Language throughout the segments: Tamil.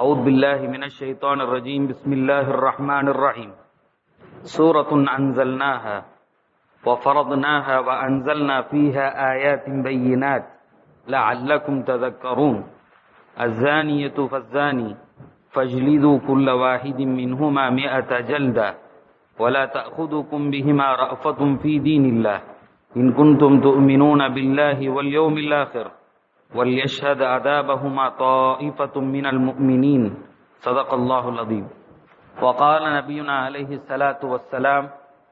أعوذ بالله من الشيطان الرجيم. بسم الله الرحمن الرحيم. سورة أنزلناها وفرضناها وأنزلنا فيها آيات بينات لعلكم تذكرون. الزانية فالزاني فاجلدوا كل واحد منهما 100 جلدة ولا تأخذكم بهما رأفة في دين الله إن كنتم تؤمنون بالله واليوم الآخر وليشهد عذابهما طائفة من المؤمنين. صدق الله العظيم. وقال نبينا عليه الصلاة والسلام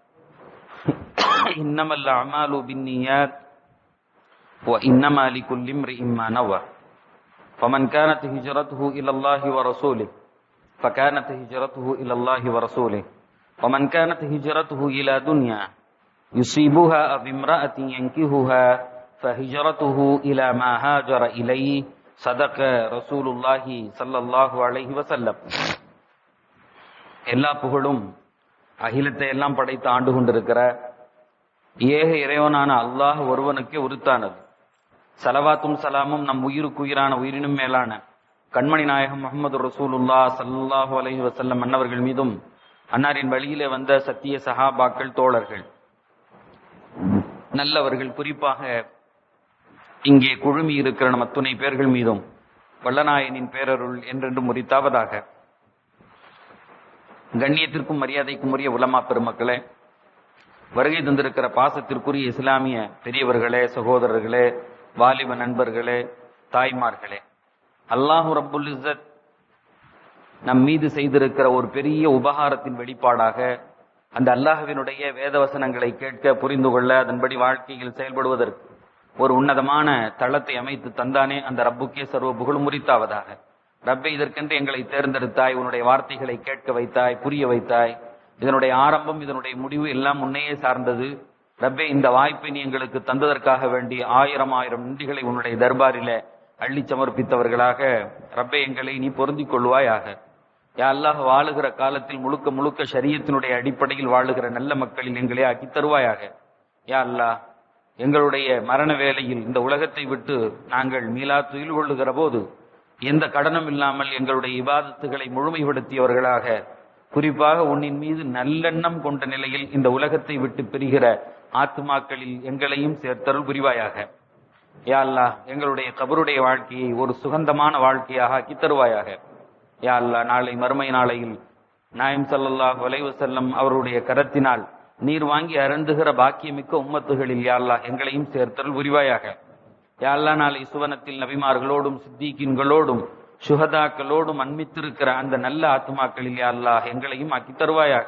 إنما الأعمال بالنيات وإنما لكل امرئ ما نوى فمن كانت هجرته إلى الله ورسوله فكانت هجرته إلى الله ورسوله ومن كانت هجرته إلى دنيا يصيبها أو امرأة ينكحها فهجرته إلى ما هاجر إليه. صدق رسول الله صلى الله عليه وسلم. எல்லா புகழும் அகிலத்தை எல்லாம் படைத்து ஆண்டு கொண்டிருக்கிற ஏக இறைவனான அல்லாஹ் ஒருவனுக்கே உரித்தானது. சலவாத்தும் சலாமும் நம் உயிருக்கு உயிரான உயிரினும் மேலான கண்மணி நாயகம் முஹம்மது ரசூலுல்லாஹ் ஸல்லல்லாஹு அலைஹி வஸல்லம் அன்னவர்கள் மீதும் அன்னாரின் வழியிலே வந்த சத்திய சஹாபாக்கள் தோழர்கள் நல்லவர்கள் குறிப்பாக இங்கே குழுமி இருக்கிற நம் அத்துணை பேர்கள் மீதும் வல்லநாயனின் பேரருள் என்றென்று முறித்தாவதாக. கண்ணியத்திற்கும் மரியாதைக்கும் உரிய உலமா பெருமக்களே, வருகை தந்திருக்கிற பாசத்திற்குரிய இஸ்லாமிய பெரியவர்களே, சகோதரர்களே, வாலிப நண்பர்களே, தாய்மார்களே, அல்லாஹு ரப்புல் இஸ்ஸத் நம் மீது செய்திருக்கிற ஒரு பெரிய உபகாரத்தின் வெளிப்பாடாக அந்த அல்லாஹ்வினுடைய வேதவசனங்களை கேட்க, புரிந்து கொள்ள, அதன்படி வாழ்க்கையில் செயல்படுவதற்கு ஒரு உன்னதமான தளத்தை அமைத்து தந்தானே அந்த ரப்புக்கே சர்வ புகழும் முறித்தாவதாக. ரப்பே, இதற்கென்று எங்களை தேர்ந்தெடுத்தாய், உன்னுடைய வார்த்தைகளை கேட்க வைத்தாய், புரிய வைத்தாய். இதனுடைய ஆரம்பம் இதனுடைய முடிவு எல்லாம் உன்னையே சார்ந்தது. ரப்பே, இந்த வாய்ப்பை நீ எங்களுக்கு தந்ததற்காக வேண்டி ஆயிரம் நன்றிகளை உன்னுடைய தர்பாரில அள்ளி சமர்ப்பித்தவர்களாக ரப்பே எங்களை நீ பொருந்திக் கொள்வாயாக. யா அல்லாஹ், வாழுகிற காலத்தில் முழுக்க முழுக்க ஷரியத்தினுடைய அடிப்படையில் வாழுகிற நல்ல மக்களில் எங்களே ஆக்கி தருவாயாக. யா அல்லாஹ், எங்களுடைய மரண வேளையில் இந்த உலகத்தை விட்டு நாங்கள் மீளா துயில் கொள்ளுகிற போது எந்த கடனும் இல்லாமல் எங்களுடைய இபாதத்துகளை முழுமைப்படுத்தியவர்களாக, குறிப்பாக உன்னின் மீது நல்லெண்ணம் கொண்ட நிலையில் இந்த உலகத்தை விட்டு பிரிகிற ஆத்துமாக்களில் எங்களையும் சேர்த்தருள் புரிவாயாக. யா அல்லாஹ், எங்களுடைய கபருடைய வாழ்க்கையை ஒரு சுகந்தமான வாழ்க்கையாக ஆக்கி தருவாயாக. யா அல்லாஹ், நாளை மறுமை நாளையில் நாயம் ஸல்லல்லாஹு அலைஹி வஸல்லம் அவருடைய கரத்தினால் நீர் வாங்கி அருந்துகிற பாக்கியமிக்க உம்மத்துகளில் யா அல்லாஹ் எங்களையும் சேர்த்தருள் புரிவாயாக. யா அல்லாஹ், நாளை சுவனத்தில் நபிமார்களோடும் சித்திகீன்களோடும் சுஹதாக்களோடும் அன்மித்திருக்கிற அந்த நல்ல ஆத்துமாக்களில் யா அல்லாஹ் எங்களையும் ஆக்கி தருவாயாக.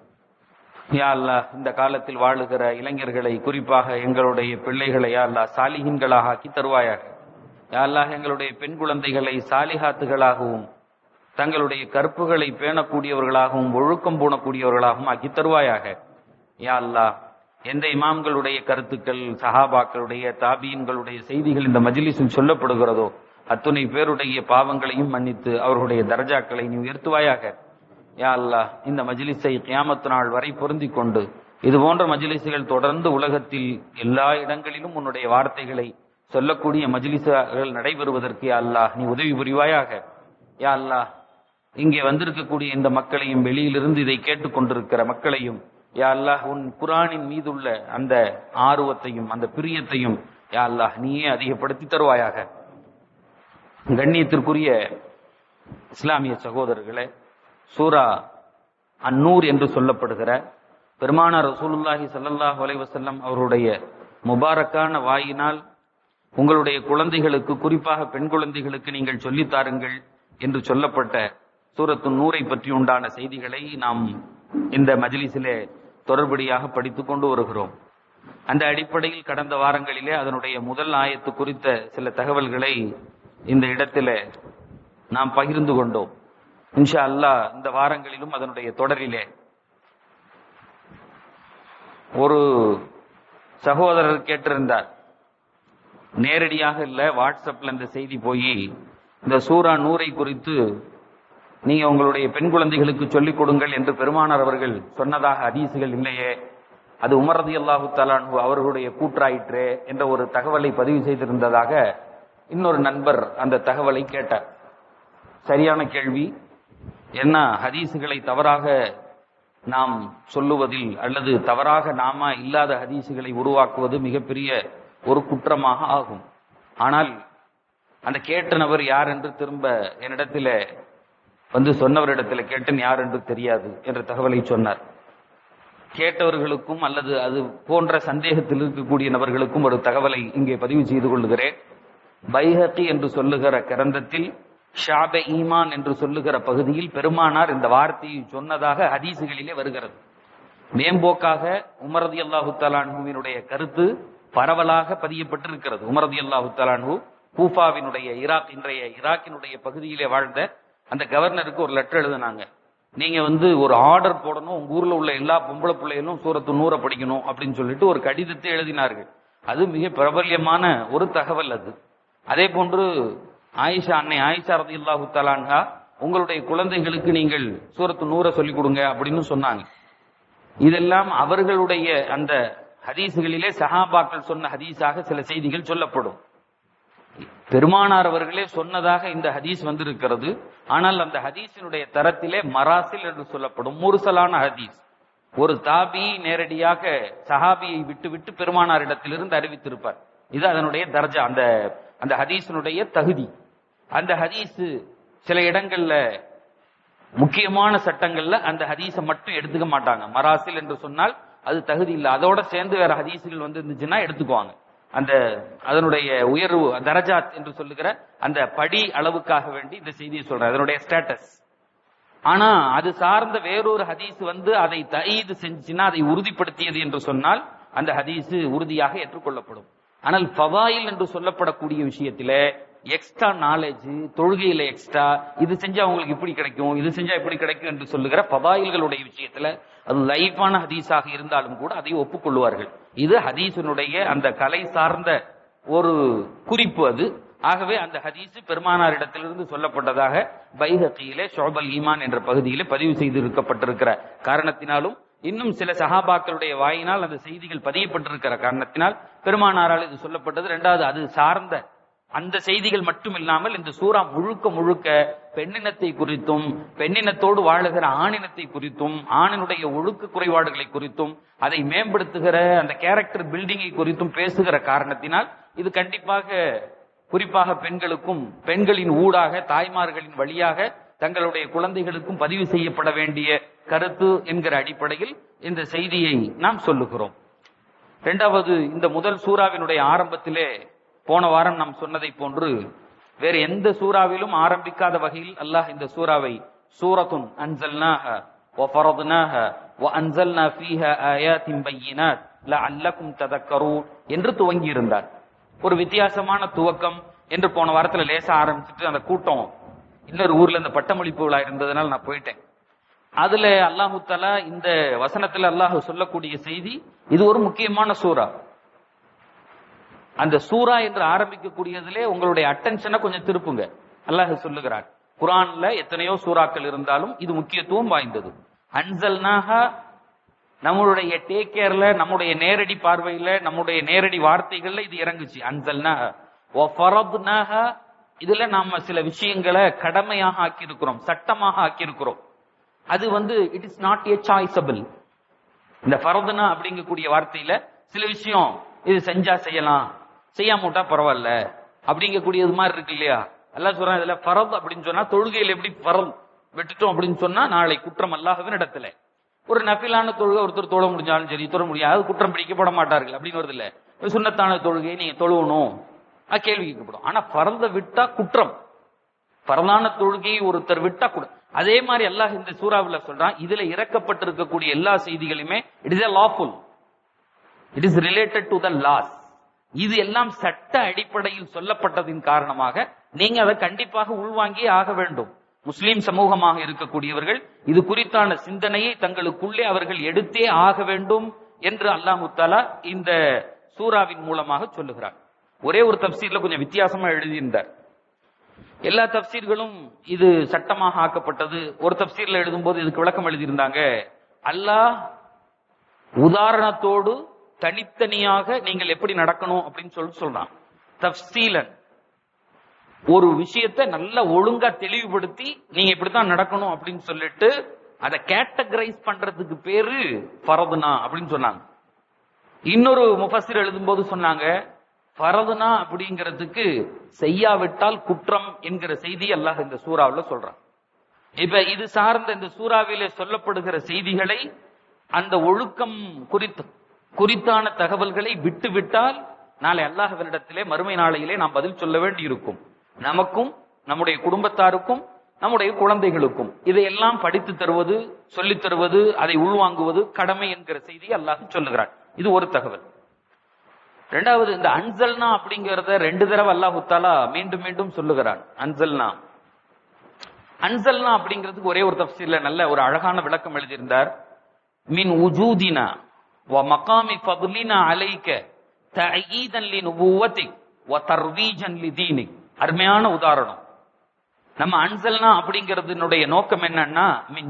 யா அல்லாஹ், இந்த காலத்தில் வாழுகிற இளைஞர்களை, குறிப்பாக எங்களுடைய பிள்ளைகளை யா அல்லாஹ் சாலிஹீன்களாக ஆக்கி தருவாயாக. யா அல்லாஹ், எங்களுடைய பெண் குழந்தைகளை சாலிஹாத்துகளாகவும் தங்களுடைய கற்புகளை பேணக்கூடியவர்களாகவும் ஒழுக்கம் பூணக்கூடியவர்களாகவும் ஆக்கி தருவாயாக. யா அல்லாஹ், எந்த இமாம்களுடைய கருத்துக்கள், சஹாபாக்களுடைய, தாபீன்களுடைய செய்திகள் இந்த மஜ்லிஸில் சொல்லப்படுகிறதோ அத்துணை பேருடைய பாவங்களையும் மன்னித்து அவர்களுடைய தரஜாக்களை நீ உயர்த்துவாயாக. யா அல்லாஹ், இந்த மஜ்லிஸை கியாமத் நாள் வரை பொருந்திக் கொண்டு இது போன்ற மஜ்லிஸுகள் தொடர்ந்து உலகத்தில் எல்லா இடங்களிலும் உன்னுடைய வார்த்தைகளை சொல்லக்கூடிய மஜ்லிஸுகள் நடைபெறுவதற்கு யா அல்லாஹ் நீ உதவி புரிவாயாக. யா அல்லாஹ், இங்கே வந்திருக்கக்கூடிய இந்த மக்களையும், வெளியிலிருந்து இதை கேட்டுக்கொண்டிருக்கிற மக்களையும் யா அல்லாஹ் உன் குர்ஆனின் மீதுள்ள அந்த ஆர்வத்தையும் அந்த பிரியத்தையும் யா அல்லாஹ் நீயே அதிகப்படுத்தி தருவாயாக. கண்ணியத்திற்குரிய இஸ்லாமிய சகோதரர்களே, சூரா அந்நூர் என்று சொல்லப்படுகிற பெருமானார் ரசூலுல்லாஹி ஸல்லல்லாஹு அலைஹி வஸல்லம் அவருடைய முபாரக்கான வாயினால் உங்களுடைய குழந்தைகளுக்கு, குறிப்பாக பெண் குழந்தைகளுக்கு நீங்கள் சொல்லித்தாருங்கள் என்று சொல்லப்பட்ட சூரத்து நூரை பற்றி உண்டான செய்திகளை நாம் இந்த மஜ்லிஸிலே தொடர்படியாக படித்துக் கொண்டு வருகிறோம். அந்த அடிப்படையில் கடந்த வாரங்களிலே அதனுடைய முதல் ஆயத்து குறித்த சில தகவல்களை இந்த இடத்திலே நாம் பகிர்ந்து கொண்டோம். இன்ஷா அல்லாஹ் இந்த வாரங்களிலும் அதனுடைய தொடரிலே ஒரு சகோதரர் கேட்டிருந்தார், நேரடியாக இல்ல, வாட்ஸ்அப்ல இந்த செய்தி போய் இந்த சூரா நூரை குறித்து நீங்க உங்களுடைய பெண் குழந்தைகளுக்கு சொல்லிக் கொடுங்கள் என்று பெருமானார் அவர்கள் சொன்னதாக ஹதீசுகள் இல்லையே, அது உமர் ரலியல்லாஹு தஆலா அன்ஹு அவர்களுடைய கூற்றாயிற்றே என்ற ஒரு தகவலை பதிவு செய்திருந்ததாக இன்னொரு நண்பர் அந்த தகவலை கேட்டார். சரியான கேள்வி. என்ன ஹதீஸுகளை தவறாக நாம் சொல்லுவதில் அல்லது தவறாக நாம இல்லாத ஹதீஸுகளை உருவாக்குவது மிகப்பெரிய ஒரு குற்றமாக ஆகும். ஆனால் அந்த கேட்ட நபர் யார் என்று திரும்ப என்னிடத்தில் வந்து சொன்னவரிடத்தில் கேட்டேன், யார் என்று தெரியாது என்ற தகவலை சொன்னார். கேட்டவர்களுக்கும் அல்லது அது போன்ற சந்தேகத்தில் இருக்கக்கூடிய நபர்களுக்கும் ஒரு தகவலை இங்கே பதிவு செய்து கொள்ளுகிறேன். பைஹகி என்று சொல்லுகிற கிரந்தத்தில் ஷாபே ஈமான் என்று சொல்லுகிற பகுதியில் பெருமானார் இந்த வார்த்தையை சொன்னதாக ஹதீசுகளிலே வருகிறது. மேம்போக்காக உமர் ரலியல்லாஹு தஆலா அன்ஹுவினுடைய கருத்து பரவலாக பதியப்பட்டிருக்கிறது. உமர் ரலியல்லாஹு தஆலா அன்ஹு கூஃபாவினுடைய இன்றைய ஈராக்கினுடைய பகுதியிலே வாழ்ந்த அந்த கவர்னருக்கு ஒரு லெட்டர் எழுதினாங்க. நீங்க வந்து ஒரு ஆர்டர் போடணும், உங்க ஊர்ல உள்ள எல்லா பொம்பளை பிள்ளைகளும் சூரத்து நூற படிக்கணும் அப்படின்னு சொல்லிட்டு ஒரு கடிதத்தை எழுதினார்கள். அது மிக பிரபல்யமான ஒரு தகவல் அது. அதே போன்று அன்னை ஆயிஷா ரலியல்லாஹு தஆலா அன்ஹா உங்களுடைய குழந்தைகளுக்கு நீங்கள் சூரத்து நூற சொல்லிக் கொடுங்க அப்படின்னு சொன்னாங்க. இதெல்லாம் அவர்களுடைய அந்த ஹதீசுகளிலே சஹாபாக்கள் சொன்ன ஹதீஸாக சில செய்திகள் சொல்லப்படும். பெருமானார் அவர்களே சொன்னதாக இந்த ஹதீஸ் வந்திருக்கிறது. ஆனால் அந்த ஹதீஸினுடைய தரத்திலே மராசில் என்று சொல்லப்படும் முர்சலான ஹதீஸ். ஒரு தாபி நேரடியாக சஹாபியை விட்டு பெருமானாரிடத்திலிருந்து அறிவித்திருப்பார். இது அதனுடைய தர்ஜா, அந்த ஹதீஸினுடைய தகுதி. அந்த ஹதீஸ் சில இடங்கள்ல முக்கியமான சட்டங்கள்ல அந்த ஹதீஸை மட்டும் எடுத்துக்க மாட்டாங்க. மராசில் என்று சொன்னால் அது தகுதி இல்லை, அதோட சேர்ந்து வேற ஹதீஸுகள் வந்து இருந்துச்சுன்னா எடுத்துக்குவாங்க. அதனுடைய உயர்வு தரஜாத் என்று சொல்லுகிற அந்த படி அளவுக்காக வேண்டி இந்த செய்தியை சொல்றேன், அதனுடைய ஸ்டேட்டஸ். ஆனா அது சார்ந்த வேறொரு ஹதீஸ் வந்து அதை தயீது செஞ்சுன்னா, அதை உறுதிப்படுத்தியது என்று சொன்னால் அந்த ஹதீஸ் உறுதியாக ஏற்றுக்கொள்ளப்படும். ஆனால் ஃபதாயில் என்று சொல்லப்படக்கூடிய விஷயத்தில எக்ஸ்ட்ரா நாலேஜ், தொழுகையில எக்ஸ்ட்ரா இது செஞ்சா உங்களுக்கு இப்படி கிடைக்கும், இது செஞ்சா இப்படி கிடைக்கும் என்று சொல்லுகிற ஃபதாயில்களுடைய விஷயத்துல அது லைஃபான ஹதீஸாக இருந்தாலும் கூட அதை ஒப்புக்கொள்வார்கள். இது ஹதீஸினுடைய அந்த கலை சார்ந்த ஒரு குறிப்பு அது. ஆகவே அந்த ஹதீஸ் பெருமானாரிடத்திலிருந்து சொல்லப்பட்டதாக பைஹகியிலே ஷுஅபல் ஈமான் என்ற பகுதியிலே பதிவு செய்து இருக்கப்பட்டிருக்கிற காரணத்தினாலும், இன்னும் சில சஹாபாக்களுடைய வாயினால் அந்த செய்திகள் பதியப்பட்டிருக்கிற காரணத்தினால் பெருமானாரால் இது சொல்லப்பட்டது. இரண்டாவது, அது சார்ந்த அந்த செய்திகள் மட்டும் இல்லாமல் இந்த சூரா முழுக்க பெண்ணினத்தை குறித்தும், பெண்ணினத்தோடு வாழுகிற ஆணினத்தை குறித்தும், ஆணினுடைய ஒழுக்க குறைபாடுகளை குறித்தும், அதை மேம்படுத்துகிற அந்த கேரக்டர் பில்டிங்கை குறித்தும் பேசுகிற காரணத்தினால் இது கண்டிப்பாக குறிப்பாக பெண்களுக்கும், பெண்களின் ஊடாக, தாய்மார்களின் வழியாக தங்களுடைய குழந்தைகளுக்கும் பதிவு செய்யப்பட வேண்டிய கருத்து என்கிற அடிப்படையில் இந்த செய்தியை நாம் சொல்லுகிறோம். இரண்டாவது, இந்த முதல் சூறாவினுடைய ஆரம்பத்திலே போன வாரம் நாம் சொன்னதை போன்று வேறு எந்த சூறாவிலும் ஆரம்பிக்காத வகையில் அல்லாஹ் இந்த சூறாவை சூரத்துன் அன்ஸல்னாஹ வ ஃபரத்னாஹ வ அன்ஸல்னா ஃபீஹா ஆயாத்தின் பையினாத் லஅல்லகும் ததக்கரூன் என்று துவங்கி இருந்தார். ஒரு வித்தியாசமான துவக்கம் என்று போன வாரத்துல லேசா ஆரம்பிச்சுட்டு அந்த கூட்டம் இன்னொரு ஊர்ல இந்த பட்டமளிப்பு விழா இருந்ததுனால நான் போயிட்டேன். அதுல அல்லாஹு தஆலா இந்த வசனத்துல அல்லாஹ் சொல்லக்கூடிய செய்தி, இது ஒரு முக்கியமான சூரா. அந்த சூரா என்று ஆரம்பிக்கக்கூடியதிலே உங்களுடைய அட்டென்ஷனை கொஞ்சம் திருப்புங்க. அல்லாஹ் சொல்லுகிறார், குர்ஆன்ல எத்தனையோ சூறாக்கள் இருந்தாலும் இது முக்கியத்துவம் வாய்ந்தது. அன்ஸல்னாஹா, நம்மளுடைய டேக் கேர்ல, நம்முடைய நேரடி பார்வையில, நம்முடைய நேரடி வார்த்தைகள்ல இது இறங்குச்சு. அன்ஸல்னாஹா வ ஃபரத்னாஹா, இதுல நாம சில விஷயங்களை கடமையாக ஆக்கியிருக்கிறோம், சட்டமாக ஆக்கியிருக்கிறோம். அது வந்து it is not a choiceable. இந்த ஃபரத்னா அப்படிங்கக்கூடிய வார்த்தையில சில விஷயம் இது செஞ்சா செய்யலாம், செய்யாமட்டா பரவாயில்ல அப்படிங்கக்கூடியது மாதிரி இருக்கு இல்லையா? அல்லாஹ் சொல்றான், இதுல ஃபரத் அப்படின்னு சொன்னா தொழுகையில் எப்படி ஃபரத் விட்டுட்டோம் அப்படின்னு சொன்னா நாளை குற்றம் அல்லாஹ்வின் இடத்துல. ஒரு நஃபிலான தொழுகை ஒருத்தர் தொழ முடிஞ்சாலும் சரி, தொழ முடியாது, குற்றம் பிடிக்கப்பட மாட்டார்கள் அப்படின்னு வருது இல்ல. சுன்னத்தான தொழுகையை நீங்க தொழுவணும், கேள்வி கேட்கப்படும். ஆனா ஃபரத விட்டா குற்றம், ஃபரதான தொழுகையை ஒருத்தர் விட்டா கூட. அதே மாதிரி அல்லாஹ் இந்த சூறாவில் சொல்றான், இதுல இறக்கப்பட்டிருக்கக்கூடிய எல்லா செய்திகளுமே it is a lawful, it is related to the laws. இது எல்லாம் சட்ட அடிப்படையில் சொல்லப்பட்டதின் காரணமாக நீங்க அதை கண்டிப்பாக உள்வாங்கியே ஆக வேண்டும். முஸ்லிம் சமூகமாக இருக்கக்கூடியவர்கள் இது குறித்தான சிந்தனையை தங்களுக்குள்ளே அவர்கள் எடுத்தே ஆக வேண்டும் என்று அல்லாஹ் தஆலா இந்த சூறாவின் மூலமாக சொல்லுகிறார். ஒரே ஒரு தப்சீர்ல கொஞ்சம் வித்தியாசமா எழுதியிருந்தார். எல்லா தப்சீர்களும் இது சட்டமாக ஆக்கப்பட்டது. ஒரு தப்சீர்ல எழுதும்போது இதுக்கு விளக்கம் எழுதியிருந்தாங்க, அல்லாஹ் உதாரணத்தோடு தனித்தனியாக நீங்கள் எப்படி நடக்கணும் அப்படின்னு சொல்றான். தஃசீலன், ஒரு விஷயத்தை நல்ல ஒழுங்கா தெளிவுபடுத்தி நீங்க இப்படித்தான் நடக்கணும் அப்படின்னு சொல்லிட்டு அதை கேட்டகரைஸ் பண்றதுக்கு பேரு ஃபரதுனா அப்படின்னு சொன்னாங்க. இன்னொரு முஃபஸிர் எழுதும்போது சொன்னாங்க, ஃபரதுனா அப்படிங்கிறதுக்கு செய்யாவிட்டால் குற்றம் என்கிற செய்தி அல்லாஹ் இந்த சூறாவில் சொல்றான். இப்ப இது சார்ந்த இந்த சூறாவிலே சொல்லப்படுகிற செய்திகளை, அந்த ஒழுக்கம் குறித்தான தகவல்களை விட்டுவிட்டால் நாளை அல்லாஹ்விடத்திலே மறுமை நாளையிலே நாம் பதில் சொல்ல வேண்டி இருக்கும். நமக்கும் நம்முடைய குடும்பத்தாருக்கும் நம்முடைய குழந்தைகளுக்கும் இதையெல்லாம் படித்து தருவது, சொல்லித் தருவது, அதை உள்வாங்குவது கடமை என்கிற செய்தியை அல்லாஹ் சொல்லுகிறார். இது ஒரு தகவல். இரண்டாவது, இந்த அன்சல்னா அப்படிங்கறத 2 தடவை அல்லாஹ் தஆலா மீண்டும் மீண்டும் சொல்லுகிறான். அன்சல்னா அப்படிங்கிறதுக்கு ஒரே ஒரு தஃப்சீர்ல நல்ல ஒரு அழகான விளக்கம் எழுதியிருந்தார். மின் உஜூதினா வ மகாமி ஃபத்லினா அலைக தஅயீதன் லினுபுவதிக் வ தர்வீஜன் லிதீனிக். அருமையான உதாரணம். நம்ம அன்சல்னா அப்படிங்கிறதுனுடைய நோக்கம் என்னன்னா,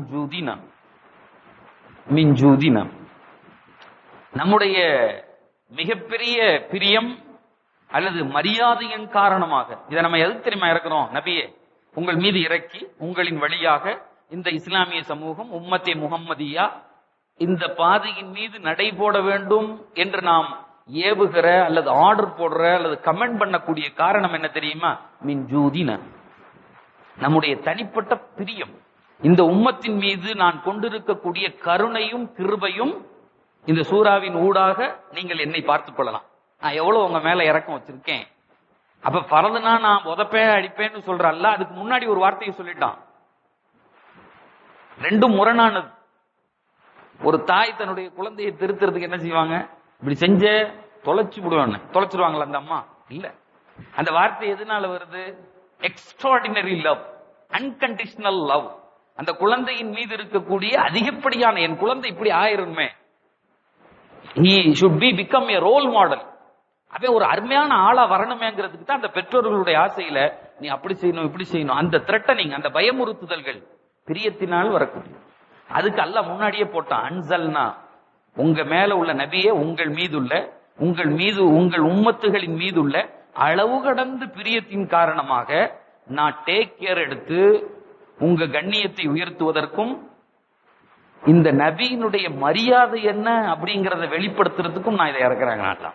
மின் ஜூதினா நம்முடைய மிகப்பெரிய பிரியம் அல்லது மரியாதையின் காரணமாக இதை நம்ம எதுக்கு தெரியுமா இறக்குறோம்? நபியே, உங்கள் மீது இறக்கி உங்களின் வழியாக இந்த இஸ்லாமிய சமூகம் உம்மத்தே முஹம்மதியா இந்த பாதையின் மீது நடைபோட வேண்டும் என்று நாம் ஏவுகிற அல்லது ஆர்டர் போடுற அல்லது கமெண்ட் பண்ணக்கூடிய காரணம் என்ன தெரியுமா? மின் ஜூதினா, நம்முடைய தனிப்பட்ட பிரியம். இந்த உம்மத்தின் மீது நான் கொண்டிருக்கக்கூடிய கருணையும் கிருபையும் இந்த சூறாவின் ஊடாக நீங்கள் என்னை பார்த்துக் கொள்ளலாம். நான் எவ்வளவு உங்க மேல இறக்கம் வச்சிருக்கேன். அப்ப பரதுனா நான் உதப்பேன் அடிப்பேன்னு சொல்ற அல்லாஹ் அதுக்கு முன்னாடி ஒரு வார்த்தையை சொல்லிட்டான். ரெண்டும் முரணானது. ஒரு தாய் தன்னுடைய குழந்தையை திருத்துறதுக்கு என்ன செய்வாங்க? இப்படி செஞ்ச தொலைச்சு விடுவாங்க. தொலைச்சிருவாங்களா அந்த அம்மா? இல்ல. அந்த வார்த்தை எதனால வருது? Extraordinary love, unconditional love. அந்த குழந்தையின் மீது இருக்கக்கூடிய அதிகப்படியான, என் குழந்தை இப்படி ஆயிருமே, he should become a role model. அவன் ஒரு அருமையான ஆளா வரணுமேங்கிறதுக்கு தான் அந்த பெற்றோர்களுடைய ஆசையில நீ அப்படி செய்யணும் இப்படி செய்யணும், அந்த த்ரெட்டனிங், அந்த பயமுறுத்துதல்கள் பிரியத்தினால் வரக்கூடிய. அதுக்கு அல்லாஹ் முன்னாடியே போட்டான் அன்சல்னா, உங்க மேல உள்ள நபியே, உங்கள் மீது உங்கள் உம்மத்துகளின் மீது உள்ள அளவு கடந்து பிரியத்தின் காரணமாக நான் டேக் கேர் எடுத்து உங்க கண்ணியத்தை உயர்த்துவதற்கும் இந்த நபியினுடைய மரியாதை என்ன அப்படிங்கறத வெளிப்படுத்துறதுக்கும் நான் இதை இறக்குறாங்க.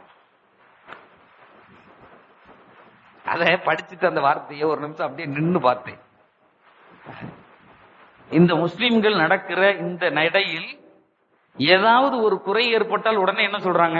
அதை படிச்சுட்டு அந்த வார்த்தையை ஒரு நிமிஷம் அப்படியே நின்று பார்த்தேன். இந்த முஸ்லிம்கள் நடக்கிற இந்த நடையில் ஏதாவது ஒரு குறை ஏற்பட்டால் உடனே என்ன சொல்றாங்க?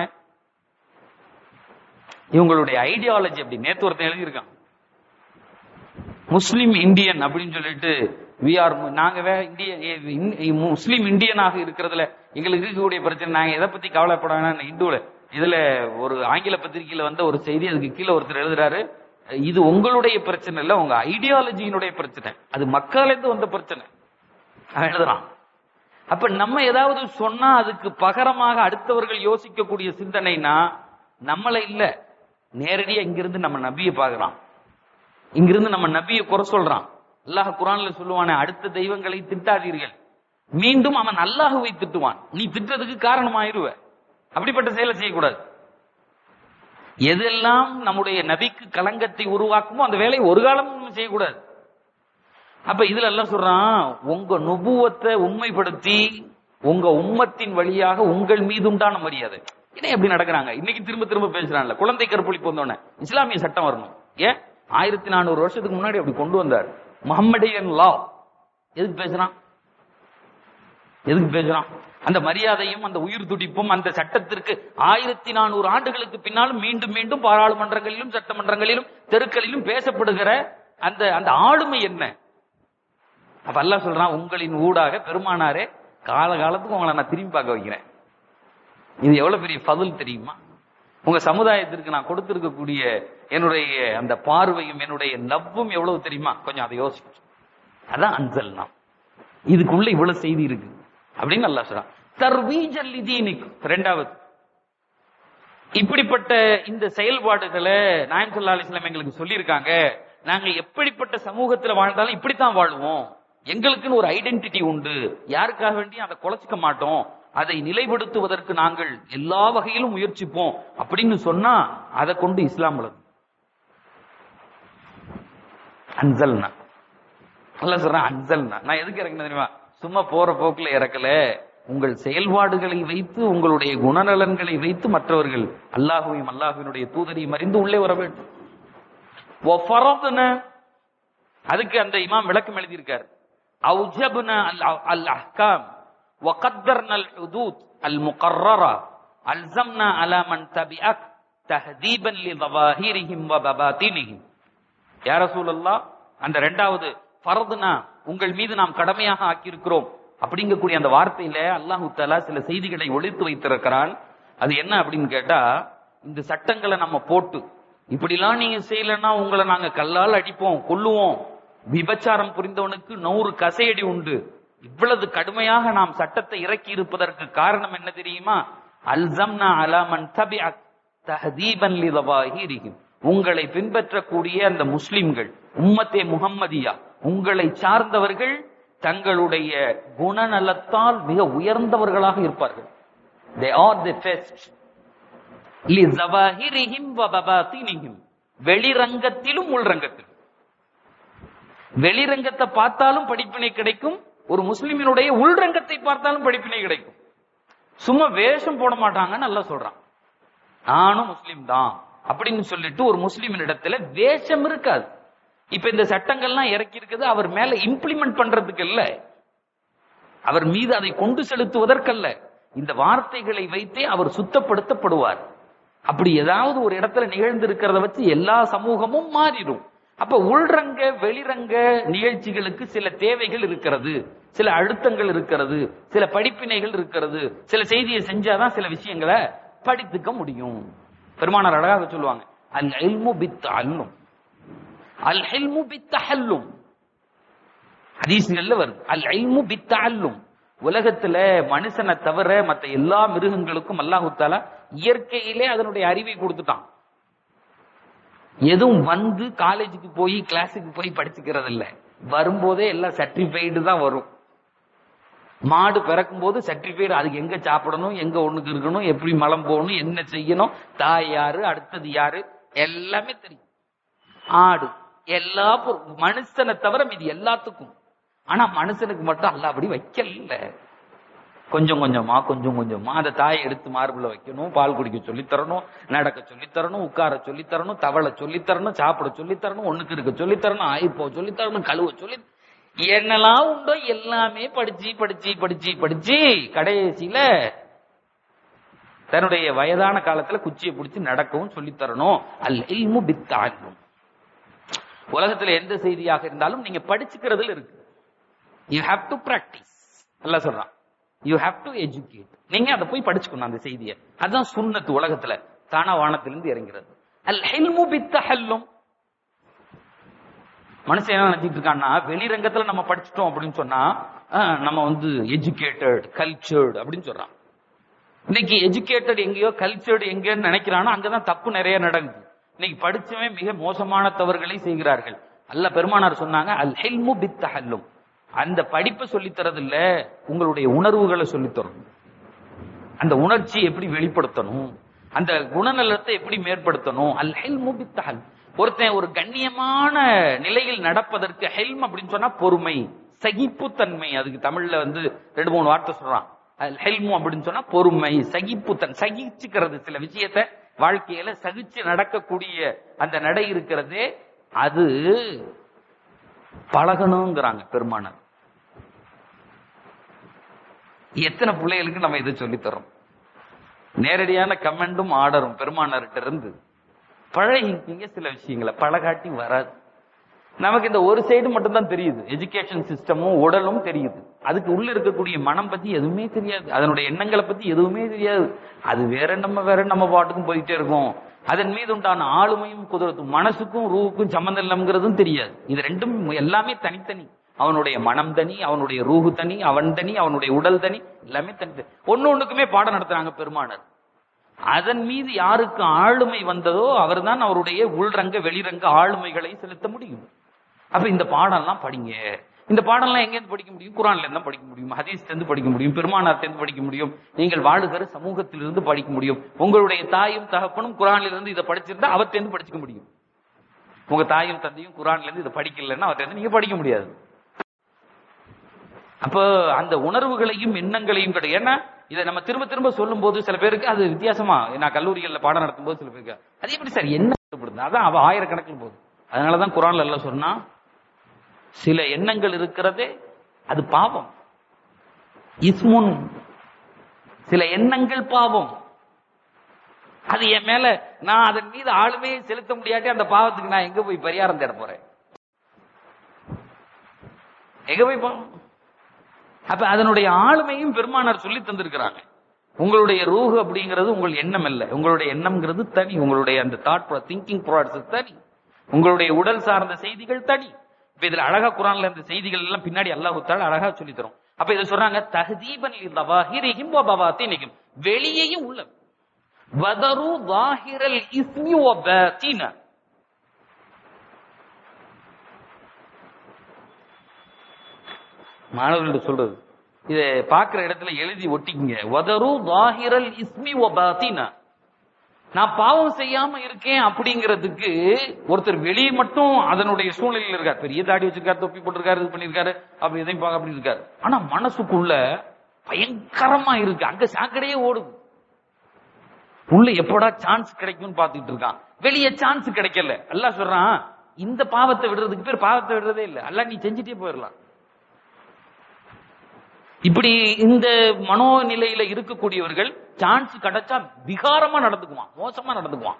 இவங்களுடைய ஐடியாலஜி அப்படி. நேத்து ஒருத்தன் எழுதியிருக்கான், முஸ்லிம் இந்தியன் அப்படின்னு சொல்லிட்டு, நாங்க முஸ்லிம் இந்தியனாக இருக்கிறதுல எங்களுக்கு இருக்கக்கூடிய பிரச்சனை, நாங்க எதை பத்தி கவலைப்பட வேணாம். இந்துல இதுல ஒரு ஆங்கில பத்திரிகையில வந்த ஒரு செய்தி, அதுக்கு கீழே ஒருத்தர் எழுதுறாரு, இது உங்களுடைய பிரச்சனை இல்ல, உங்க ஐடியாலஜியினுடைய பிரச்சனை, அது மக்களிருந்து வந்த பிரச்சனை எழுதுறான். அப்ப நம்ம ஏதாவது சொன்னா அதுக்கு பகரமாக அடுத்தவர்கள் யோசிக்கக்கூடிய சிந்தனைனா நம்மள இல்ல, நேரடியா இங்கிருந்து நம்ம நபியை பார்க்கலாம், இங்கிருந்து நம்ம நபியை குறை சொல்றான். அல்லாஹ் குர்ஆன்ல சொல்லுவானே, அடுத்த தெய்வங்களை திட்டாதீர்கள், மீண்டும் அவன் அல்லாஹ்வை திட்டுவான், நீ திட்டதுக்கு காரணமாயிருவ. அப்படிப்பட்ட செயலை செய்யக்கூடாது. எதெல்லாம் நம்முடைய நபிக்கு களங்கத்தை உருவாக்குமோ அந்த வேலையை ஒரு காலமும் செய்யக்கூடாது. அப்ப இதுல எல்லாம் சொல்றான், உங்க நுபுவத்தை உண்மைப்படுத்தி உங்க உம்மத்தின் வழியாக உங்கள் மீது உண்டான மரியாதை. என்ன எப்படி நடக்கிறாங்க? இன்னைக்கு திரும்ப திரும்ப பேசுறாங்கல்ல, குழந்தை கற்பழிப்பு வந்தோடனே இஸ்லாமிய சட்டம் வரணும். ஏன் 1400 வருஷத்துக்கு முன்னாடி அப்படி கொண்டு வந்தார் முஹம்மடியன் லா. எதுக்கு பேசுறான்? அந்த மரியாதையும் அந்த உயிர் துடிப்பும் அந்த சட்டத்திற்கு 1400 ஆண்டுகளுக்கு பின்னாலும் மீண்டும் மீண்டும் பாராளுமன்றங்களிலும் சட்டமன்றங்களிலும் தெருக்களிலும் பேசப்படுகிற அந்த அந்த ஆளுமை என்ன? அப்ப அல்லாஹ் சொல்றான், உங்களின் ஊடாக பெருமானாரே காலகாலத்துக்கு உங்களை நான் திரும்பி பார்க்க வைக்கிறேன். இது எவ்வளவு பெரிய ஃபதுல் தெரியுமா? உங்க சமுதாயத்திற்கு நான் கொடுத்திருக்கக்கூடிய என்னுடைய அந்த பார்வையும் என்னுடைய லவ்வும் எவ்வளவு தெரியுமா? கொஞ்சம் அதை யோசிச்சு. அதான் அன்சல்னா. இதுக்குள்ள இவ்வளவு செய்தி இருக்கு அப்படின்னு அல்லாஹ் சொல்றான். தர்வீஜல் லிதீனிக். இரண்டாவது, இப்படிப்பட்ட இந்த செயல்பாடுகளை நாயகம் ஸல்லல்லாஹு அலைஹி வஸல்லம் எங்களுக்கு சொல்லியிருக்காங்க. நாங்க எப்படிப்பட்ட சமூகத்துல வாழ்ந்தாலும் இப்படித்தான் வாழுவோம், எங்களுக்குன்னு ஒரு ஐடென்டிட்டி உண்டு, யாருக்காக வேண்டியும் அதை குலைச்சிக்க மாட்டோம், அதை நிலைப்படுத்துவதற்கு நாங்கள் எல்லா வகையிலும் முயற்சிப்போம் அப்படின்னு சொன்னா அதை கொண்டு இஸ்லாம் வளரும். அன்சல்னா அல்ல சொல்றேன் அன்சல்னா. நான் எதுக்கு இறக்கின தெரியுமா? சும்மா போற போக்குல இறக்கல. உங்கள் செயல்பாடுகளை வைத்து, உங்களுடைய குணநலன்களை வைத்து மற்றவர்கள் அல்லாஹுவையும் அல்லாஹுவினுடைய தூதரையும் அறிந்து உள்ளே வர வேண்டும். அதுக்கு அந்த இமாம் விளக்கம் எழுதியிருக்கார். அவுஜப்னா அல் அஹ்காம் வகத்தர்னா அல் ஹுதூத் அல் முகர்ரரா அல்ஸம்னா அலா மன் தபிஅக் தஹதீபன் லிதவாஹிரிஹிம் வ பபாத்தினிஹிம். யா ரசூலல்லாஹ், அந்த இரண்டாவது ஃபர்துனா உங்கள் மீது நாம் கடமையாக ஆக்கியிருக்கிறோம் அப்படிங்கக்கூடிய அந்த வார்த்தையில அல்லாஹு தஆலா சில செய்திகளை ஒளித்து வைத்திருக்கிறான். அது என்ன அப்படின்னு கேட்டா, இந்த சட்டங்களை நம்ம போட்டு இப்படிலாம் நீங்க செய்யலன்னா உங்களை நாங்க கல்லால் அடிப்போம், கொல்லுவோம், விபச்சாரம் புரிந்தவனுக்கு 100 கசையடி உண்டு, இவ்வளவு கடுமையாக நாம் சட்டத்தை இறக்கி இருப்பதற்கு காரணம் என்ன தெரியுமா? அல்ஸம்னா அலா மன் தபிஅக் தஹதீபன் லிதவாஹிரிஹிம். உங்களை பின்பற்றக்கூடிய அந்த முஸ்லிம்கள், உம்மத்தே முஹம்மதியா, உங்களை சார்ந்தவர்கள் தங்களுடைய குணநலத்தால் மிக உயர்ந்தவர்களாக இருப்பார்கள். They are the best. லிஸவாஹிரிஹிம் வ பபாத்தினிஹிம். வெளிரங்கத்திலும் உள்ரங்கத்திலும். வெளிரங்கத்தை பார்த்தாலும் படிப்பினை கிடைக்கும், ஒரு முஸ்லிமினுடைய உள்ரங்கத்தை பார்த்தாலும் படிப்பினை கிடைக்கும். சும்மா வேஷம் போட மாட்டாங்க, நல்லா சொல்றான். நானும் முஸ்லிம் தான் அப்படின்னு சொல்லிட்டு ஒரு முஸ்லிமின் இடத்துல வேஷம் இருக்காது. இப்ப இந்த சட்டங்கள்லாம் இறக்கி இருக்குது அவர் மேல இம்ப்ளிமெண்ட் பண்றதுக்கு இல்ல, அவர் மீது அதை கொண்டு செலுத்துவதற்கல்ல. இந்த வார்த்தைகளை வைத்தே அவர் சுத்தப்படுத்தப்படுவார். அப்படி ஏதாவது ஒரு இடத்துல நிகழ்ந்து இருக்கிறத வச்சு எல்லா சமூகமும் மாறிடும். அப்ப உள்ரங்க வெளிரங்க நிகழ்ச்சிகளுக்கு சில தேவைகள் இருக்கிறது, சில அழுத்தங்கள் இருக்கிறது, சில படிப்பினைகள் இருக்கிறது. சில செய்தியை செஞ்சாதான் சில விஷயங்களை படித்துக்க முடியும். பெருமானார் அழகாக சொல்லுவாங்க, அல் இல்மு பித்தஅல்லும் அல் இல்மு பித்தஹல்லும். ஹதீஸ்கள்ல வருது அல் இல்மு பித்தஅல்லும். உலகத்துல மனுஷனை தவிர மற்ற எல்லா மிருகங்களுக்கும் அல்லாஹ் தஆலா இயற்கையிலே அதனுடைய அறிவை கொடுத்துட்டான். எதுவும் வந்து காலேஜுக்கு போய் கிளாஸுக்கு போய் படிச்சுக்கிறது இல்ல, வரும்போதே எல்லாம் சர்டிஃபைடு தான் வரும். மாடு பிறக்கும் போது சர்டிஃபைடு, அதுக்கு எங்க சாப்பிடணும், எங்க ஒண்ணுக்கு இருக்கணும், எப்படி மலம் போகணும், என்ன செய்யணும், தாய் யாரு, அடுத்தது யாரு, எல்லாமே தெரியும். ஆடு எல்லா மனுஷனை தவிர மீது எல்லாத்துக்கும். ஆனா மனுஷனுக்கு மட்டும் அல்லாஹ் அப்படி வைக்கல. கொஞ்சம் கொஞ்சமா கொஞ்சம் கொஞ்சமா அந்த தாயை எடுத்து மார்புல வைக்கணும், பால் குடிக்க சொல்லி தரணும், நடக்க சொல்லி தரணும், உட்கார சொல்லி தரணும், தவளை சொல்லி தரணும், சாப்பிட சொல்லி தரணும், ஒண்ணுக்கு இருக்க சொல்லி தரணும், ஆய்ப்போ சொல்லி தரணும், கழுவ சொல்லி, என்னெல்லாம் உண்டோ எல்லாமே படிச்சு படிச்சு படிச்சு படிச்சு கடைசியில தன்னுடைய வயதான காலத்துல குச்சியை பிடிச்சி நடக்கவும் சொல்லி தரணும். அல் இல்மு பித்தஅல்லும். உலகத்துல எந்த செய்தியாக இருந்தாலும் நீங்க படிச்சுக்கிறதுல இருக்கு. You have to practise. நல்லா சொல்றான், யூ ஹேவ் டு எஜுகேட். நீங்க அதை போய் படிச்சுக்கணும் அந்த செய்தியை. அதுதான் சுன்னத்து. உலகத்துல தானா வானத்திலிருந்து இறங்கிறது. அல் இல்மு பித்தஅல்லும். மனுஷன் என்ன நினைச்சிட்டு இருக்கான்னா, வெளிரங்கத்துல நம்ம படிச்சுட்டோம் அப்படின்னு சொன்னா நம்ம எஜுகேட்டட் கல்ச்சர்டு அப்படின்னு சொல்றான். இன்னைக்கு எஜுகேட்டட் எங்கேயோ கல்ச்சர்டு எங்கன்னு நினைக்கிறானோ அங்கதான் தப்பு நிறைய நடக்குது. இன்னைக்கு படிச்சவே மிக மோசமான தவறுகளை செய்கிறார்கள். அல்லாஹ் பெருமானார் சொன்னாங்க, அல் இல்மு பித்தஅல்லும். அந்த படிப்பை சொல்லித்தரது இல்ல, உங்களுடைய உணர்வுகளை சொல்லித்தரணும். அந்த உணர்ச்சி எப்படி வெளிப்படுத்தணும், அந்த குணநலத்தை எப்படி மேற்படுத்தணும். அல் இல்மு பித்தஅல்லும். ஒருத்தன் ஒரு கண்ணியமான நிலையில் நடப்பதற்கு ஹெல்ம் அப்படின்னு சொன்னா பொறுமை, சகிப்புத்தன்மை. அதுக்கு தமிழ்ல 2-3 வார்த்தை சொல்றான். ஹெல்மு அப்படின்னு சொன்னா பொறுமை, சகிச்சுக்கிறது. சில விஷயத்த வாழ்க்கையில சகிச்சு நடக்கக்கூடிய அந்த நடை இருக்கிறதே, அது பழகணுங்கிறாங்க பெருமானார். எத்தனை பிள்ளைகளுக்கு நம்ம இதை சொல்லித்தரோம்? நேரடியான கமெண்டும் ஆர்டரும் பெருமானார்கிட்ட இருந்து பழகிங்க. சில விஷயங்களை பழகாட்டி வராது. நமக்கு இந்த ஒரு சைடு மட்டும் தான் தெரியுது. எஜுகேஷன் சிஸ்டமும் உடலும் தெரியுது, அதுக்கு உள்ள இருக்கக்கூடிய மனம் பத்தி எதுவுமே தெரியாது, அதனுடைய எண்ணங்களை பத்தி எதுவுமே தெரியாது. அது வேற நம்ம பாட்டுக்கும் போயிட்டே இருக்கும். அதன் மீது உண்டான ஆளுமையும் குதிரத்தும் மனசுக்கும் ரூஹுக்கும் சம்பந்தம் இல்லைங்கிறதும் தெரியாது. இது ரெண்டும் எல்லாமே தனித்தனி. அவனுடைய மனம் தனி, அவனுடைய ரூஹு தனி, அவன் தனி, அவனுடைய உடல் தனி, எல்லாமே தனித்தனி. ஒண்ணுக்குமே பாடம் நடத்துறாங்க பெருமானார். அதன் மீது யாருக்கு ஆளுமை வந்ததோ அவர்தான் அவருடைய உள்ரங்க வெளிரங்க ஆளுமைகளை செலுத்த முடியும். அப்ப இந்த பாடம்லாம் படிங்க. இந்த பாடம்லாம் எங்க இருந்து படிக்க முடியும்? குர்ஆன்ல இருந்து படிக்க முடியும், ஹதீஸ்ல இருந்து படிக்க முடியும், பெருமானார்ல இருந்து படிக்க முடியும், நீங்கள் வாழுகிற சமூகத்திலிருந்து படிக்க முடியும். உங்களுடைய தாயும் தகப்பனும் குர்ஆன்ல இருந்து இதை படிச்சிருந்தா அவர்கிட்ட இருந்து படிச்சுக்க முடியும். உங்க தாயும் தந்தையும் குர்ஆன்ல இருந்து இதை படிக்கலன்னா அவர்கிட்ட நீங்க படிக்க முடியாது. அப்ப அந்த உணர்வுகளையும் எண்ணங்களையும் கிடையாது. ஏன்னா இதை நம்ம திரும்ப திரும்ப சொல்லும் போது சில பேருக்கு அது வித்தியாசமா, நான் கல்லூரிகள்ல பாடம் நடத்தும் போது சில பேருக்கு அது எப்படி சார் என்ன அதான் அவ ஆயிரக்கணக்கில் போகுது. அதனாலதான் குர்ஆன்ல எல்லாம் சொன்னா சில எண்ணங்கள் இருக்கிறதே அது பாவம், இஸ்முன், சில எண்ணங்கள் பாவம். அது என் மேல நான் அதன் மீது ஆளுமையை செலுத்த முடியாட்டி அந்த பாவத்துக்கு நான் எங்க போய் பரிகாரம் தேட போறேன்? எங்க போய் பாவம்? அப்ப அதனுடைய ஆளுமையும் பெருமானார் சொல்லி தந்திருக்கிறாங்க. உங்களுடைய ரூஹ் அப்படிங்கிறது உங்கள் எண்ணம் அல்ல, உங்களுடைய எண்ணம்ங்கிறது தனி, உங்களுடைய அந்த தாட் திங்கிங் ப்ராசஸ் தனி, உங்களுடைய உடல் சார்ந்த செய்திகள் தனி. இப்ப இதுல அழகா குர்ஆன்ல இந்த செய்திகள் எல்லாம் பின்னாடி அல்லாஹ் தஆலா அழகா சொல்லி தரும். அப்ப இத சொல்றாங்க தஹதீபன் லிதவாஹிரிஹிம் வ பவாத்தினிஹிம், வெளியேயும் உள்ள வதரு ظاهிரல் இஸ்மி வ பாத்தின. மாணவர்கள் சொல்றது இதை பார்க்கிற இடத்துல எழுதி ஒட்டிக்கங்க. வதரு ظاهிரல் இஸ்மி வ பாத்தின. நான் பாவம் செய்யாம இருக்கேன் அப்படிங்கிறதுக்கு ஒருத்தர் வெளியே மட்டும் அதனுடைய சூழ்நிலையில் இருக்காரு, பெரிய தாடி வச்சிருக்காரு, தொப்பி போட்டிருக்காரு, இது பண்ணிருக்காரு, அப்படி எதையும் பார்க்க அப்படி இருக்காரு. ஆனா மனசுக்குள்ள பயங்கரமா இருக்கு, அங்க சாக்கடையே ஓடுது. உள்ள எப்படா சான்ஸ் கிடைக்கும்னு பாத்துக்கிட்டு இருக்கான், வெளியே சான்ஸ் கிடைக்கல. அல்லாஹ் சொல்றான் இந்த பாவத்தை விடுறதுக்கு பேர் பாவத்தை விடுறதே இல்லை, அல்லாஹ் நீ செஞ்சுட்டே போயிடலாம். இப்படி இந்த மனோநிலையில இருக்கக்கூடியவர்கள் சான்ஸ் கிடைச்சா விகாரமா நடந்துக்குவான், மோசமா நடந்துக்குவான்.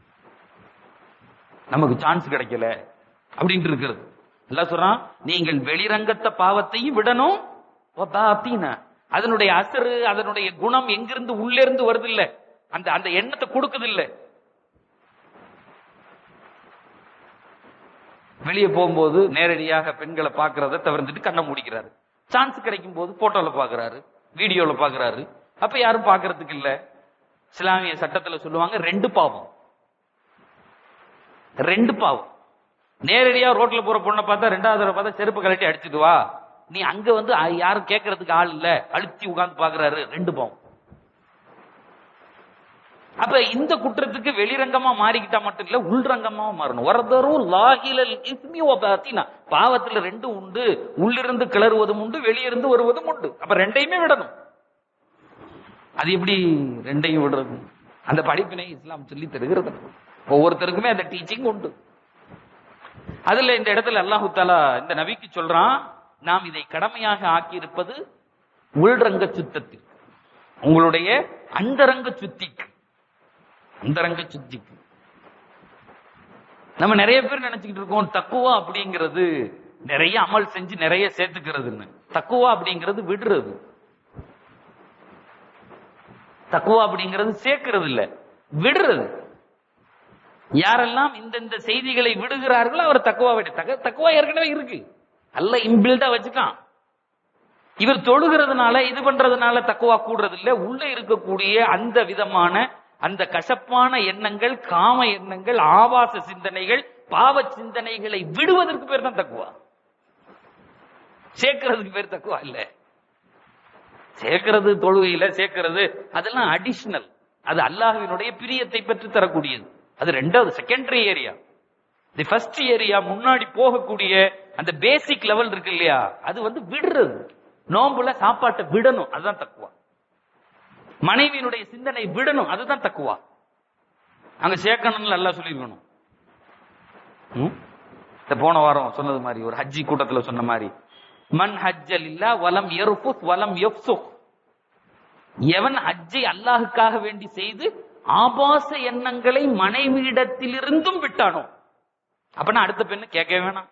நமக்கு சான்ஸ் கிடைக்கல அப்படின்ட்டு இருக்கிறது. எல்லாம் சொல்றான் நீங்கள் வெளிரங்கத்த பாவத்தையும் விடணும், அதனுடைய அசரு அதனுடைய குணம் எங்கிருந்து உள்ளே இருந்து வருது இல்ல, அந்த அந்த எண்ணத்தை கொடுக்குது இல்ல. வெளியே போகும்போது நேரடியாக பெண்களை பார்க்கறத தவிர்த்துட்டு கண்ணை மூடிக்கிறாரு. சான்ஸ் கிடைக்கும் போது போட்டோல பாக்குறாரு, வீடியோல பாக்குறாரு. அப்ப யாரும் பாக்குறதுக்கு இல்ல. இஸ்லாமிய சட்டத்துல சொல்லுவாங்க ரெண்டு பாவம், ரெண்டு பாவம். நேரடியா ரோட்ல போற பொண்ணை பார்த்தா ரெண்டாவது தடவை பார்த்தா செருப்பு கழட்டி அடிச்சுட்டு வா, நீ அங்க வந்து யாரும் கேட்கறதுக்கு ஆள் இல்ல, அழுத்தி உட்கார்ந்து பாக்குறாரு, ரெண்டு பாவம். அப்ப இந்த குற்றத்துக்கு வெளிரங்கமா மாறிக்கிட்டா மட்டும் இல்ல, உள்ரங்கமா மாறணும். வரதரும் லாஹிலல் இஸ்மி வ பாத்தினா, பாவத்துல ரெண்டும் உண்டு, உள்ளிருந்து கிளறுவதும் உண்டு, வெளியிருந்து வருவதும் உண்டு. அப்ப ரெண்டையுமே விடணும். அது எப்படி ரெண்டையும் விடுறது? அந்த படிப்பினை இஸ்லாம் சொல்லி தருகிறது. ஒவ்வொருத்தருக்குமே அந்த டீச்சிங் உண்டு. அதுல இந்த இடத்துல அல்லாஹ் தஆலா இந்த நபிக்கு சொல்றான், நாம் இதை கடமையாக ஆக்கி இருப்பது உள்ரங்க சுத்தத்தில், உங்களுடைய அந்தரங்க சுத்திக்கு. அந்தரங்க சுத்திக்கு நம்ம நிறைய பேர் நினைச்சுக்கிட்டு இருக்கோம் தக்குவா அப்படிங்கிறது நிறைய அமல் செஞ்சு நிறைய சேர்த்துக்கிறதுன்னு. தக்குவா அப்படிங்கிறது விடுறது, தக்குவா அப்படிங்கிறது சேர்க்கிறது இல்ல, விடுறது. யாரெல்லாம் இந்த செய்திகளை விடுகிறார்களோ அவர் தக்குவா விட்டு, தக்குவா ஏற்கனவே இருக்கு, அல்ல இன்பில்டா வச்சுட்டான். இவர் தொழுகிறதுனால இது பண்றதுனால தக்குவா கூடுறது இல்ல, உள்ள இருக்கக்கூடிய அந்த விதமான அந்த கசப்பான எண்ணங்கள், காம எண்ணங்கள், ஆபாச சிந்தனைகள், பாவ சிந்தனைகளை விடுவதற்கு பேர் தான் தக்குவா. சேர்க்கிறதுக்கு பேர் தக்குவா இல்ல. சேர்க்கிறது தொழுகையில சேர்க்கிறது அதெல்லாம் அடிஷனல், அது அல்லாஹ்வினுடைய பிரியத்தை பெற்று தரக்கூடியது. அது ரெண்டாவது secondary area. The first area முன்னாடி போகக்கூடிய அந்த பேசிக் லெவல் இருக்கு இல்லையா, அது வந்து விடுறது. நோம்புல சாப்பாட்டை விடணும், அதுதான் தக்குவா. மனைவியினுடைய சிந்தனை விடணும், அதுதான் தக்குவா. அங்க சேர்க்கணும்னு அல்லாஹ் சொல்லிருக்கணும். போன வாரம் சொன்னது மாதிரி, ஒரு ஹஜ்ஜி கூட்டத்துல சொன்ன மாதிரி, மன் ஹஜ்ஜல் இல்லா வலம் யர்ஃபுஸ் வலம் யஃப்சுக், எவன் ஹஜ்ஜை அல்லாஹ்வுக்காக வேண்டி செய்து ஆபாச எண்ணங்களை மனைவியிடத்திலிருந்தும் விட்டானோ, அப்பனா அடுத்த பெண்ணு கேட்கவே வேணாம்.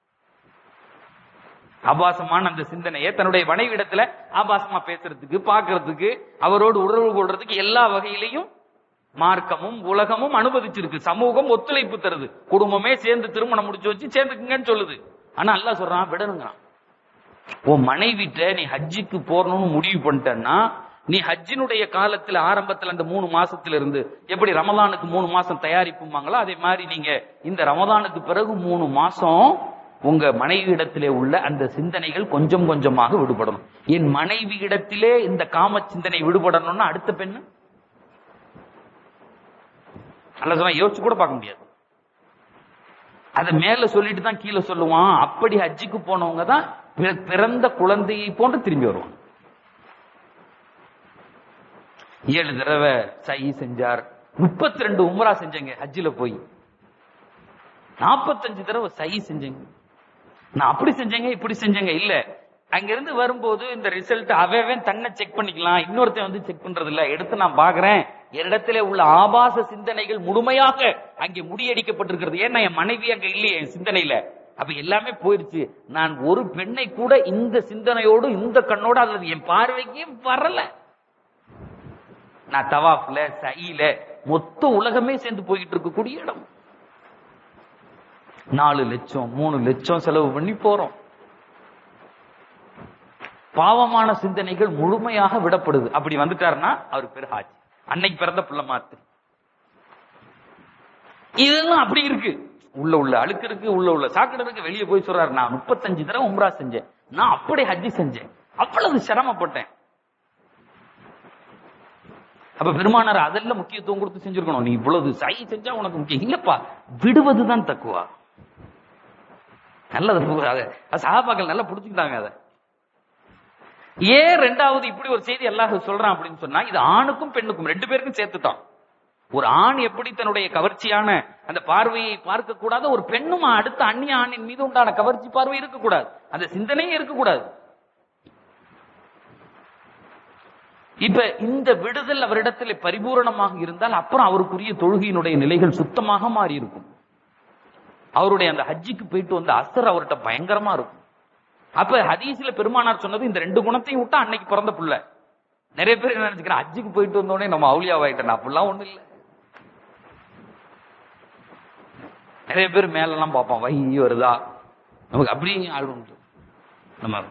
ஆபாசமான அந்த சிந்தனையை தன்னுடைய மனைவிடத்துல ஆபாசமா பேசுறதுக்கு, பாக்குறதுக்கு, அவரோடு உறவு கொள்றதுக்கு எல்லா வகையிலையும் மார்க்கமும் உலகமும் அனுமதிச்சிருக்கு. சமூகம் ஒத்துழைப்பு தருது, குடும்பமே சேர்ந்து திருமணம் முடிச்சு வச்சு சேர்ந்துக்குங்கன்னு சொல்லுது. ஆனா அல்லாஹ் சொல்றான் விடணுங்க. உன் மனைவிட்ட நீ ஹஜ்ஜுக்கு போறணும்னு முடிவு பண்ணிட்டன்னா, நீ ஹஜ்ஜினுடைய காலத்துல ஆரம்பத்துல அந்த 3 மாசத்துல இருந்து எப்படி ரமலானுக்கு 3 மாசம் தயாரிப்புமாங்களோ அதே மாதிரி நீங்க இந்த ரமலானுக்கு பிறகு 3 மாசம் உங்க மனைவி இடத்திலே உள்ள அந்த சிந்தனைகள் கொஞ்சம் கொஞ்சமாக விடுபடணும். என் மனைவி இடத்திலே இந்த காம சிந்தனை விடுபடணும்னா அடுத்த பெண்ணு அல்ல சொன்னா யோசிச்சு கூட பார்க்க முடியாது. அதை மேல சொல்லிட்டு தான் கீழே சொல்லுவான். அப்படி ஹஜ்ஜுக்கு போனவங்க தான் பிறந்த குழந்தையை போன்று திரும்பி வருவாங்க. 7 தடவை சை செஞ்சார். 32 உம்ரா செஞ்சங்க ஹஜ்ஜில போய். 45 தடவை சை செஞ்சங்க. நான் அப்படி செஞ்சேங்க இப்படி செஞ்சேங்க இல்ல. அங்கிருந்து வரும்போது இந்த ரிசல்ட் அவன் தன்னை செக் பண்ணிக்கலாம், இன்னொருத்தன் வந்து செக் பண்றது இல்ல. எடுத்து நான் பாக்குறேன், என்னிடத்துல உள்ள ஆபாச சிந்தனைகள் முழுமையாக அங்கே முடியடிக்கப்பட்டிருக்கிறது. ஏன்னா என் மனைவி அங்க இல்லையே என் சிந்தனையில. அப்ப எல்லாமே போயிருச்சு. நான் ஒரு பெண்ணை கூட இந்த சிந்தனையோடு இந்த கண்ணோடு அல்லது என் பார்வைக்கே வரல. நான் தவாஃப்ல சையில மொத்த உலகமே சேர்ந்து போயிட்டு இருக்கக்கூடிய இடம். 4 லட்சம் 3 லட்சம் செலவு பண்ணி போறோம். பாவமான சிந்தனைகள் முழுமையாக விடப்படுது. அப்படி வந்துட்டாருன்னா அவர் பேர் ஹாஜி. அன்னைக்கு பிறந்த புள்ள மாத்து. இதெல்லாம் அப்படி இருக்கு. உள்ள அழுக்கு இருக்கு, உள்ள சாக்கடை இருக்கு. வெளியே போய் சொல்றாரு, நான் 35 தடவை உம்ரா செஞ்சேன், நான் அப்படி ஹஜ்ஜி செஞ்சேன், அவ்வளவு சிரமப்பட்டேன். அப்ப பெருமானார் அதெல்லாம் முக்கியத்துவம் கொடுத்து செஞ்சிருக்கணும். நீ இவ்வளவு சை செஞ்சா உனக்கு முக்கியம் இல்லப்பா, விடுவதுதான் தக்குவா. நல்லது. சஹாபாக்கள் நல்லா புடிச்சுக்கிட்டாங்க அதை. ஏன் ரெண்டாவது இப்படி ஒரு செய்தி அல்லாஹ் சொல்றான் அப்படின்னு சொன்னா, இது ஆணுக்கும் பெண்ணுக்கும் 2 பேருக்கும் சேர்த்துதான். ஒரு ஆண் எப்படி தன்னுடைய கவர்ச்சியான அந்த பார்வையை பார்க்க கூடாது, ஒரு பெண்ணும் அடுத்த அந்நிய ஆணின் மீது உண்டான கவர்ச்சி பார்வை இருக்கக்கூடாது, அந்த சிந்தனையே இருக்கக்கூடாது. இப்ப இந்த விடுதல் அவரிடத்தில் பரிபூரணமாக இருந்தால் அப்புறம் அவருக்குரிய தொழுகையினுடைய நிலைகள் சுத்தமாக மாறி இருக்கும். அவருடைய அந்த ஹஜ்ஜிக்கு போயிட்டு வந்த அசர் அவர்கிட்ட பயங்கரமா இருக்கும். அப்ப ஹதீஸ்ல பெருமானார் சொன்னது இந்த 2 குணத்தையும் விட்டா அன்னைக்கு பிறந்த புள்ள. நிறைய பேர் என்ன நினைச்சுக்கிறேன், ஹஜ்ஜுக்கு போயிட்டு வந்தோடனே நம்ம அவுலியாவாயிட்டோம். அப்படிலாம் ஒண்ணு இல்ல. நிறைய பேர் மேலாம் பார்ப்போம், வை வருதா நமக்கு அப்படி ஆளும். நம்ம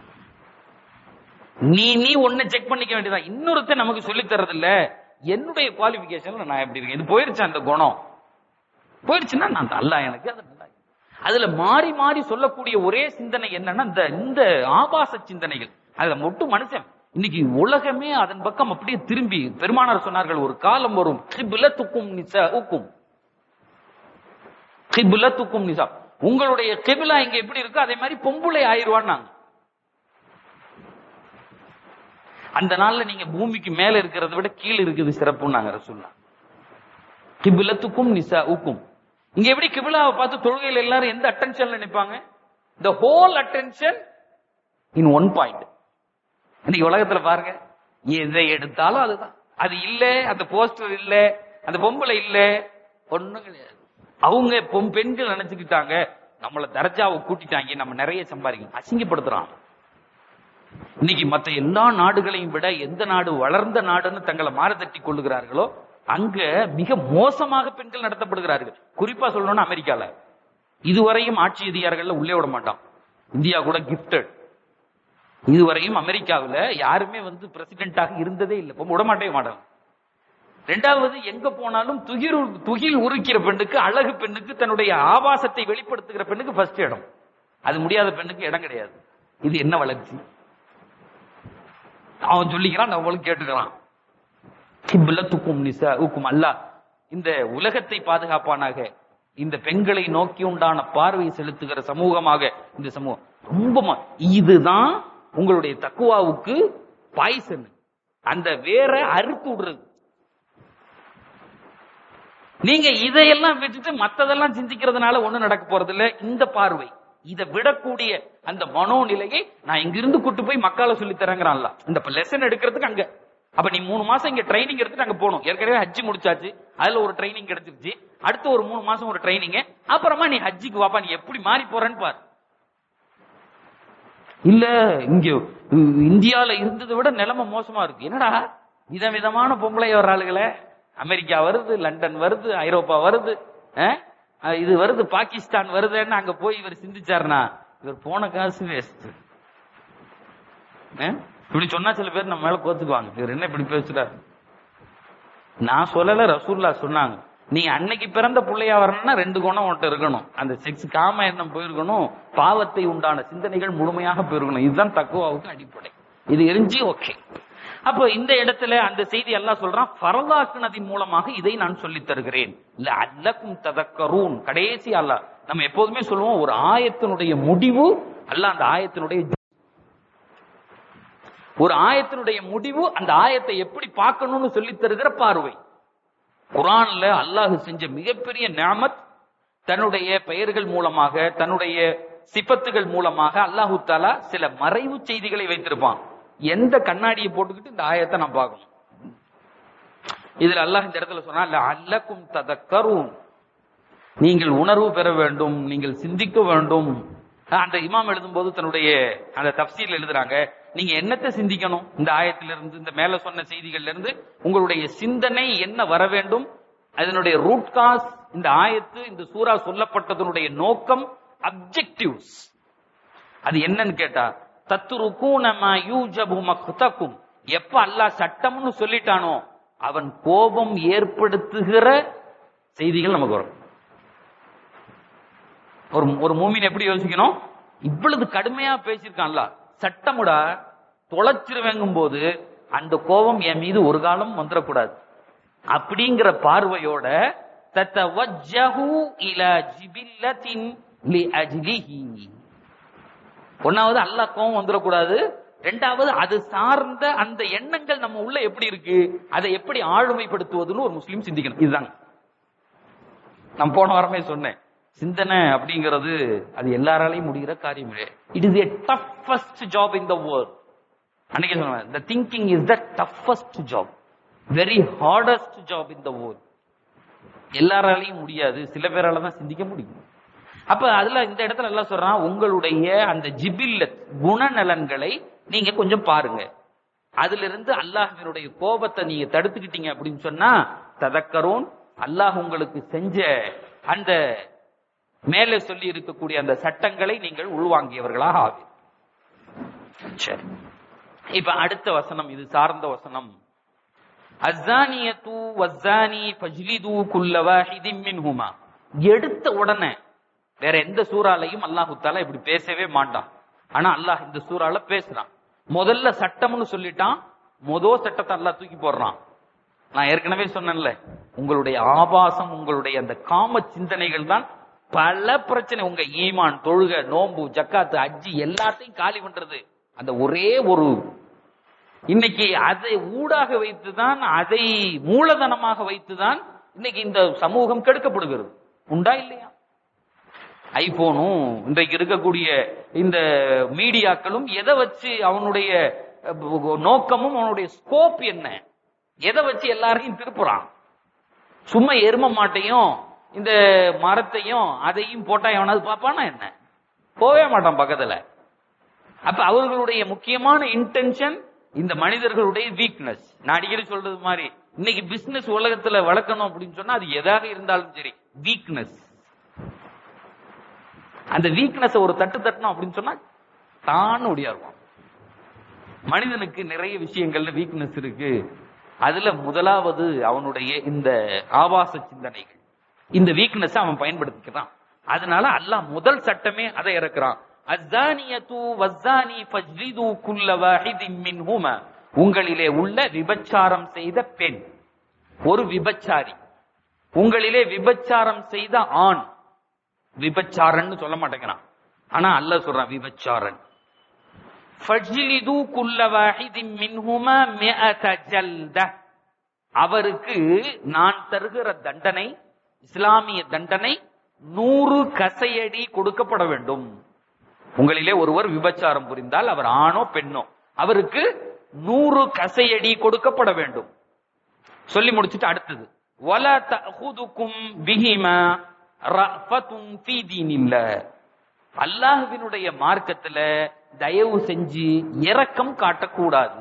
நீ ஒண்ணு செக் பண்ணிக்க வேண்டியதான். இன்னொருத்த நமக்கு சொல்லி தர்றது இல்ல. என்னுடைய குவாலிபிகேஷன்ல நான் எப்படி இருக்கேன், இது போயிருச்சு, அந்த குணம் போயிருச்சுன்னா நான் அல்ல எனக்கு அது. அதுல மாறி மாறி சொல்லக்கூடிய ஒரே சிந்தனை என்னன்னா இந்த ஆபாச சிந்தனைகள். அதுல மட்டும் மனுஷன் இன்னைக்கு உலகமே அதன் பக்கம் அப்படியே திரும்பி. பெருமானார் சொன்னார்கள், ஒரு காலம் வரும், கிபிலத்துக்கும் நிசாஉக்கும், கிபிலத்துக்கும் நிசா, உங்களுடைய கிபிலா இங்க எப்படி இருக்கு அதே மாதிரி பொம்பளை ஆயிருவான்னாங்க. அந்த நாள்ல நீங்க பூமிக்கு மேல இருக்கிறத விட கீழே இருக்குது சிறப்புன்னாங்க ரசூலுல்லாஹ். கிபிலத்துக்கும் நிசாஉக்கும். இங்க எப்படி கிபிலாவை பார்த்து தொழுகையில் எல்லாரும் எந்த அட்டென்ஷன்ல நினைப்பாங்க? the whole attention in one point. இன்னைக்கு உலகத்துல பாருங்க, எதை எடுத்தாலும் அதுதான். அது இல்ல, அந்த போஸ்டர் இல்ல, அந்த பொம்பளை இல்ல, ஒண்ணும் கிடையாது. அவங்க பெண்கள் நினைச்சுக்கிட்டாங்க நம்மள தரஜாவை கூட்டிட்டாங்க, நம்ம நிறைய சம்பாதிக்கணும், அசிங்கப்படுத்துறான். இன்னைக்கு மற்ற எல்லா நாடுகளையும் விட எந்த நாடு வளர்ந்த நாடுன்னு தங்களை மாறத்தட்டி கொள்ளுகிறார்களோ அங்க மிக மோசமாக பெண்கள் நடத்தப்படுகிறார்கள். குறிப்பா சொல்லணும்னா அமெரிக்கால இதுவரையும் ஆட்சி அதிகாரிகள் உள்ளே விட மாட்டான். இந்தியா கூட கிஃப்டட். இதுவரையும் அமெரிக்காவில் யாருமே வந்து பிரசிடென்டாக இருந்ததே இல்லை, விட மாட்டே மாட்டாங்க. 2வது, எங்க போனாலும் துகில் உரிக்கிற பெண்ணுக்கு, அழகு பெண்ணுக்கு, தன்னுடைய ஆபாசத்தை வெளிப்படுத்துகிற பெண்ணுக்கு ஃபர்ஸ்ட் இடம். அது முடியாத பெண்ணுக்கு இடம் கிடையாது. இது என்ன வளர்ச்சி? அவன் சொல்லிக்கிறான், நம்மளும் கேட்டுக்கிறான். அல்லாஹ் இந்த உலகத்தை பாதுகாப்பானாக. இந்த பெண்களை நோக்கி உண்டான பார்வை செலுத்துகிற சமூகமாக இந்த சமூகம் ரொம்ப. இதுதான் உங்களுடைய தக்குவாவுக்கு பாய்சன். அந்த வேற அறுத்து விடுறது. நீங்க இதையெல்லாம் விட்டுட்டு மத்ததெல்லாம் சிந்திக்கிறதுனால ஒண்ணும் நடக்க போறது இல்ல. இந்த பார்வை, இதை விடக்கூடிய அந்த மனோநிலையை நான் இங்கிருந்து கூட்டு போய் மக்களை சொல்லி தரேங்கிறான்ல. இந்த லெசன் எடுக்கிறதுக்கு அங்க. அப்ப நீ 3 மாசம் இங்க ட்ரைனிங் எடுத்துட்டு அங்க போகணும். ஏற்கனவே ஹஜ்ஜி முடிச்சாச்சு, அதுல ஒரு ட்ரைனிங் கிடைச்சிருச்சு. அடுத்து ஒரு 3 மாசம் ஒரு ட்ரைனிங். அப்புறமா நீ ஹஜ்ஜிக்கு வாப்பா, நீ எப்படி மாறி போறன்னு பாரு. இல்ல இங்க இந்தியால இருந்ததை விட நிலைமை மோசமா இருக்கு. என்னடா விதவிதமான பொம்பளை வர்றாளுகளே, அமெரிக்கா வருது, லண்டன் வருது, ஐரோப்பா வருது, இது வருது, பாகிஸ்தான் வருதுன்னு அங்க போய் இவர் சிந்திச்சாருனா இவர் போன காசு வேஸ்ட். இப்படி சொன்னா சில பேர் நம்ம மேல கோத்துக்குவாங்க, இவர் என்ன இப்படி பேசுறாரு. நான் சொல்லல, ரசூலுல்லாஹ் சொன்னாங்க. நீங்க அன்னைக்கு பிறந்த பிள்ளையா வரணும்னா 2 குணம் உன்கிட்ட இருக்கணும். அந்த செக்ஸ் காம எண்ணம் போயிருக்கணும், பாவத்தை உண்டான சிந்தனைகள் முழுமையாக போயிருக்கணும். இதுதான் தக்குவாவுக்கு அடிப்படை. இது எரிஞ்சு ஓகே. அப்ப இந்த இடத்துல அந்த செய்தி அல்லாஹ் சொல்றான், ஃபரலாக்குனதின் மூலமாக இதை நான் சொல்லித் தருகிறேன். லஅல்லகும் ததக்கரூன். கடைசி அல்லாஹ் நம்ம எப்போதுமே சொல்லுவோம், ஒரு ஆயத்தினுடைய முடிவு அல்லாஹ் அந்த ஆயத்தினுடைய முடிவு அந்த ஆயத்தை எப்படி பார்க்கணும்னு சொல்லித் தருகிற பார்வை. குர்ஆன்ல அல்லாஹ் செஞ்ச மிகப்பெரிய நிஅமத், தன்னுடைய பெயர்கள் மூலமாக தன்னுடைய சிபத்துகள் மூலமாக அல்லாஹு தஆலா சில மறைவு செய்திகளை வைத்திருப்பான். எந்த கண்ணாடியை போட்டுக்கிட்டு இந்த ஆயத்தை நான் பார்க்கணும். இதுல அல்லாஹ் இந்த இடத்துல சொன்னா லஅல்லகும் ததக்கரூன், நீங்கள் உணர்வு பெற வேண்டும், நீங்கள் சிந்திக்க வேண்டும். அந்த இமாம் எழுதும்போது தன்னுடைய அந்த தஃப்சீர்ல எழுதுறாங்க, நீங்க என்னத்தை சிந்திக்கணும் இந்த ஆயத்திலிருந்து, இந்த மேல சொன்ன செய்திகள்ல இருந்து உங்களுடைய சிந்தனை என்ன வர வேண்டும், அதனுடைய ரூட் காஸ், இந்த ஆயத்து இந்த சூரா சொல்லப்பட்டதனுடைய நோக்கம், அப்ஜெக்டிவ்ஸ் அது என்னன்னு கேட்டா, தத்ருகூன மா யூஜபு மக்தகும், எப்ப அல்லாஹ் சட்டம்னு சொல்லிட்டானோ அவன் கோபம் ஏற்படுத்துகிற செய்திகள் நமக்கு வரும். ஒரு மூமின் எப்படி யோசிக்கணும், இவ்வளவு கடுமையா பேசியிருக்கான்ல, சட்டமுடா தொலைச்சிருவேங்கும் போது அந்த கோபம் என் மீது ஒரு காலம் வந்துடக்கூடாது அப்படிங்கிற பார்வையோட தத்தவஜ்ஜஹு இலா ஜிபில்லத்தின் லிஅஜ்லிஹி. ஒன்னாவது அல்லாஹ் கோபம் வந்துடக்கூடாது, ரெண்டாவது அது சார்ந்த அந்த எண்ணங்கள் நம்ம உள்ள எப்படி இருக்கு, அதை எப்படி ஆளுமைப்படுத்துவதுன்னு ஒரு முஸ்லீம் சிந்திக்கணும். இதுதாங்க நான் போன வாரமே சொன்னேன், சிந்தனை அப்படிங்கிறது அது எல்லாராலையும் முடிகிற காரியம் இல்லை. It is a toughest job in the world. அன்னைக்கு சொன்னேன், the thinking is the toughest job, very hardest job in the world. எல்லாராலையும் முடியாது, சில பேரால தான் சிந்திக்க முடியும். அப்ப அதுல இந்த இடத்துல எல்லாம் சொல்றான், உங்களுடைய அந்த ஜிபில்லத் குணநலன்களை நீங்க கொஞ்சம் பாருங்க, அதுல இருந்து அல்லாஹ்வினுடைய கோபத்தை நீங்க தடுத்துக்கிட்டீங்க அப்படின்னு சொன்னா ததக்கரூன், அல்லாஹ் உங்களுக்கு செஞ்ச அந்த மேலே சொல்லி இருக்கக்கூடிய அந்த சட்டங்களை நீங்கள் உள்வாங்கியவர்களாக ஆகும். சரி, இப்ப அடுத்த வசனம், இது சார்ந்த வசனம். அஸ்ஸானியத்து வஸ்ஸானி ஃபஜ்லிது குல்ல வாஹிதின் மின்ஹுமா. எடுத்த உடனே வேற எந்த சூறாலையும் அல்லாஹ் தஆலா இப்படி பேசவே மாட்டான். ஆனா அல்லாஹ் இந்த சூறால பேசுறான். முதல்ல சட்டம்னு சொல்லிட்டான், முதல் சட்டத்தை அல்லாஹ் தூக்கி போடுறான். நான் ஏற்கனவே சொன்னேன்ல, உங்களுடைய ஆபாசம், உங்களுடைய அந்த காம சிந்தனைகள் தான் பல பிரச்சனை. உங்க ஈமான், தொழுகை, நோம்பு, ஜக்காத்து, ஹஜ்ஜி எல்லாத்தையும் காலி பண்றது அந்த ஒரே ஒரு. இன்னைக்கு அதை ஊடாக வைத்துதான், அதை மூலதனமாக வைத்துதான் இன்னைக்கு இந்த சமூகம் கெடுக்கப்படுகிறது. உண்டா இல்லையா? ஐபோனும் இன்றைக்கு இருக்கக்கூடிய இந்த மீடியாக்களும் எதை வச்சு, அவனுடைய நோக்கமும் அவனுடைய ஸ்கோப் என்ன, எதை வச்சு எல்லாரையும் திருப்புறான். சும்மா எரும மாட்டையும் இந்த மரத்தையும் அதையும் போட்டா எவனாவது பாப்பானா என்ன? போவே மாட்டான் பக்கத்துல. அப்ப அவர்களுடைய முக்கியமான இன்டென்ஷன் இந்த மனிதர்களுடைய வீக்னஸ். நான் அடிக்கடி சொல்றது மாதிரி, இன்னைக்கு பிசினஸ் உலகத்துல வளர்க்கணும் அப்படின்னு சொன்னா அது எதாக இருந்தாலும் சரி, வீக்னஸ். அந்த வீக்னஸ் ஒரு தட்டு தட்டணும் அப்படின்னு சொன்னா தான் ஒடியா இருக்கும். மனிதனுக்கு நிறைய விஷயங்கள்ல வீக்னஸ் இருக்கு. அதுல முதலாவது அவனுடைய இந்த ஆபாச சிந்தனைகள், இந்த வீக்னஸ் அவன் பயன்படுத்திக்கிறான். அதனால அல்லாஹ் முதல் சட்டமே அதை இறக்குறான். அஸ்ஸானியத்து வஸ்ஸானி ஃபஜ்லிது குல்ல வாஹிதின் மின்ஹுமா. உங்களிலே உள்ள விபச்சாரம் செய்த பெண், ஒரு விபச்சாரி, உங்களிலே விபச்சாரம் செய்த ஆண். விபச்சாரன்னு சொல்ல மாட்டேங்கிறான், ஆனா அல்லாஹ் சொல்றான் விபச்சாரன். ஃபஜ்லிது குல்ல வாஹிதின் மின்ஹுமா மிஅத ஜல்த. அவருக்கு நான் தருகிற தண்டனை, இஸ்லாமிய தண்டனை 100 கசையடி கொடுக்கப்பட வேண்டும். உங்களிலே ஒருவர் விபச்சாரம் புரிந்தால், அவர் ஆணோ பெண்ணோ, அவருக்கு 100 கசையடி கொடுக்கப்பட வேண்டும். சொல்லி முடிச்சுட்டு அடுத்தது, வலா தஅஹுதுகும் பிஹிமா ரஃபத்துன் ஃபீ தீனில்லாஹ். அல்லாஹ்வினுடைய மார்க்கத்துல தயவு செஞ்சு இரக்கம் காட்டக்கூடாது.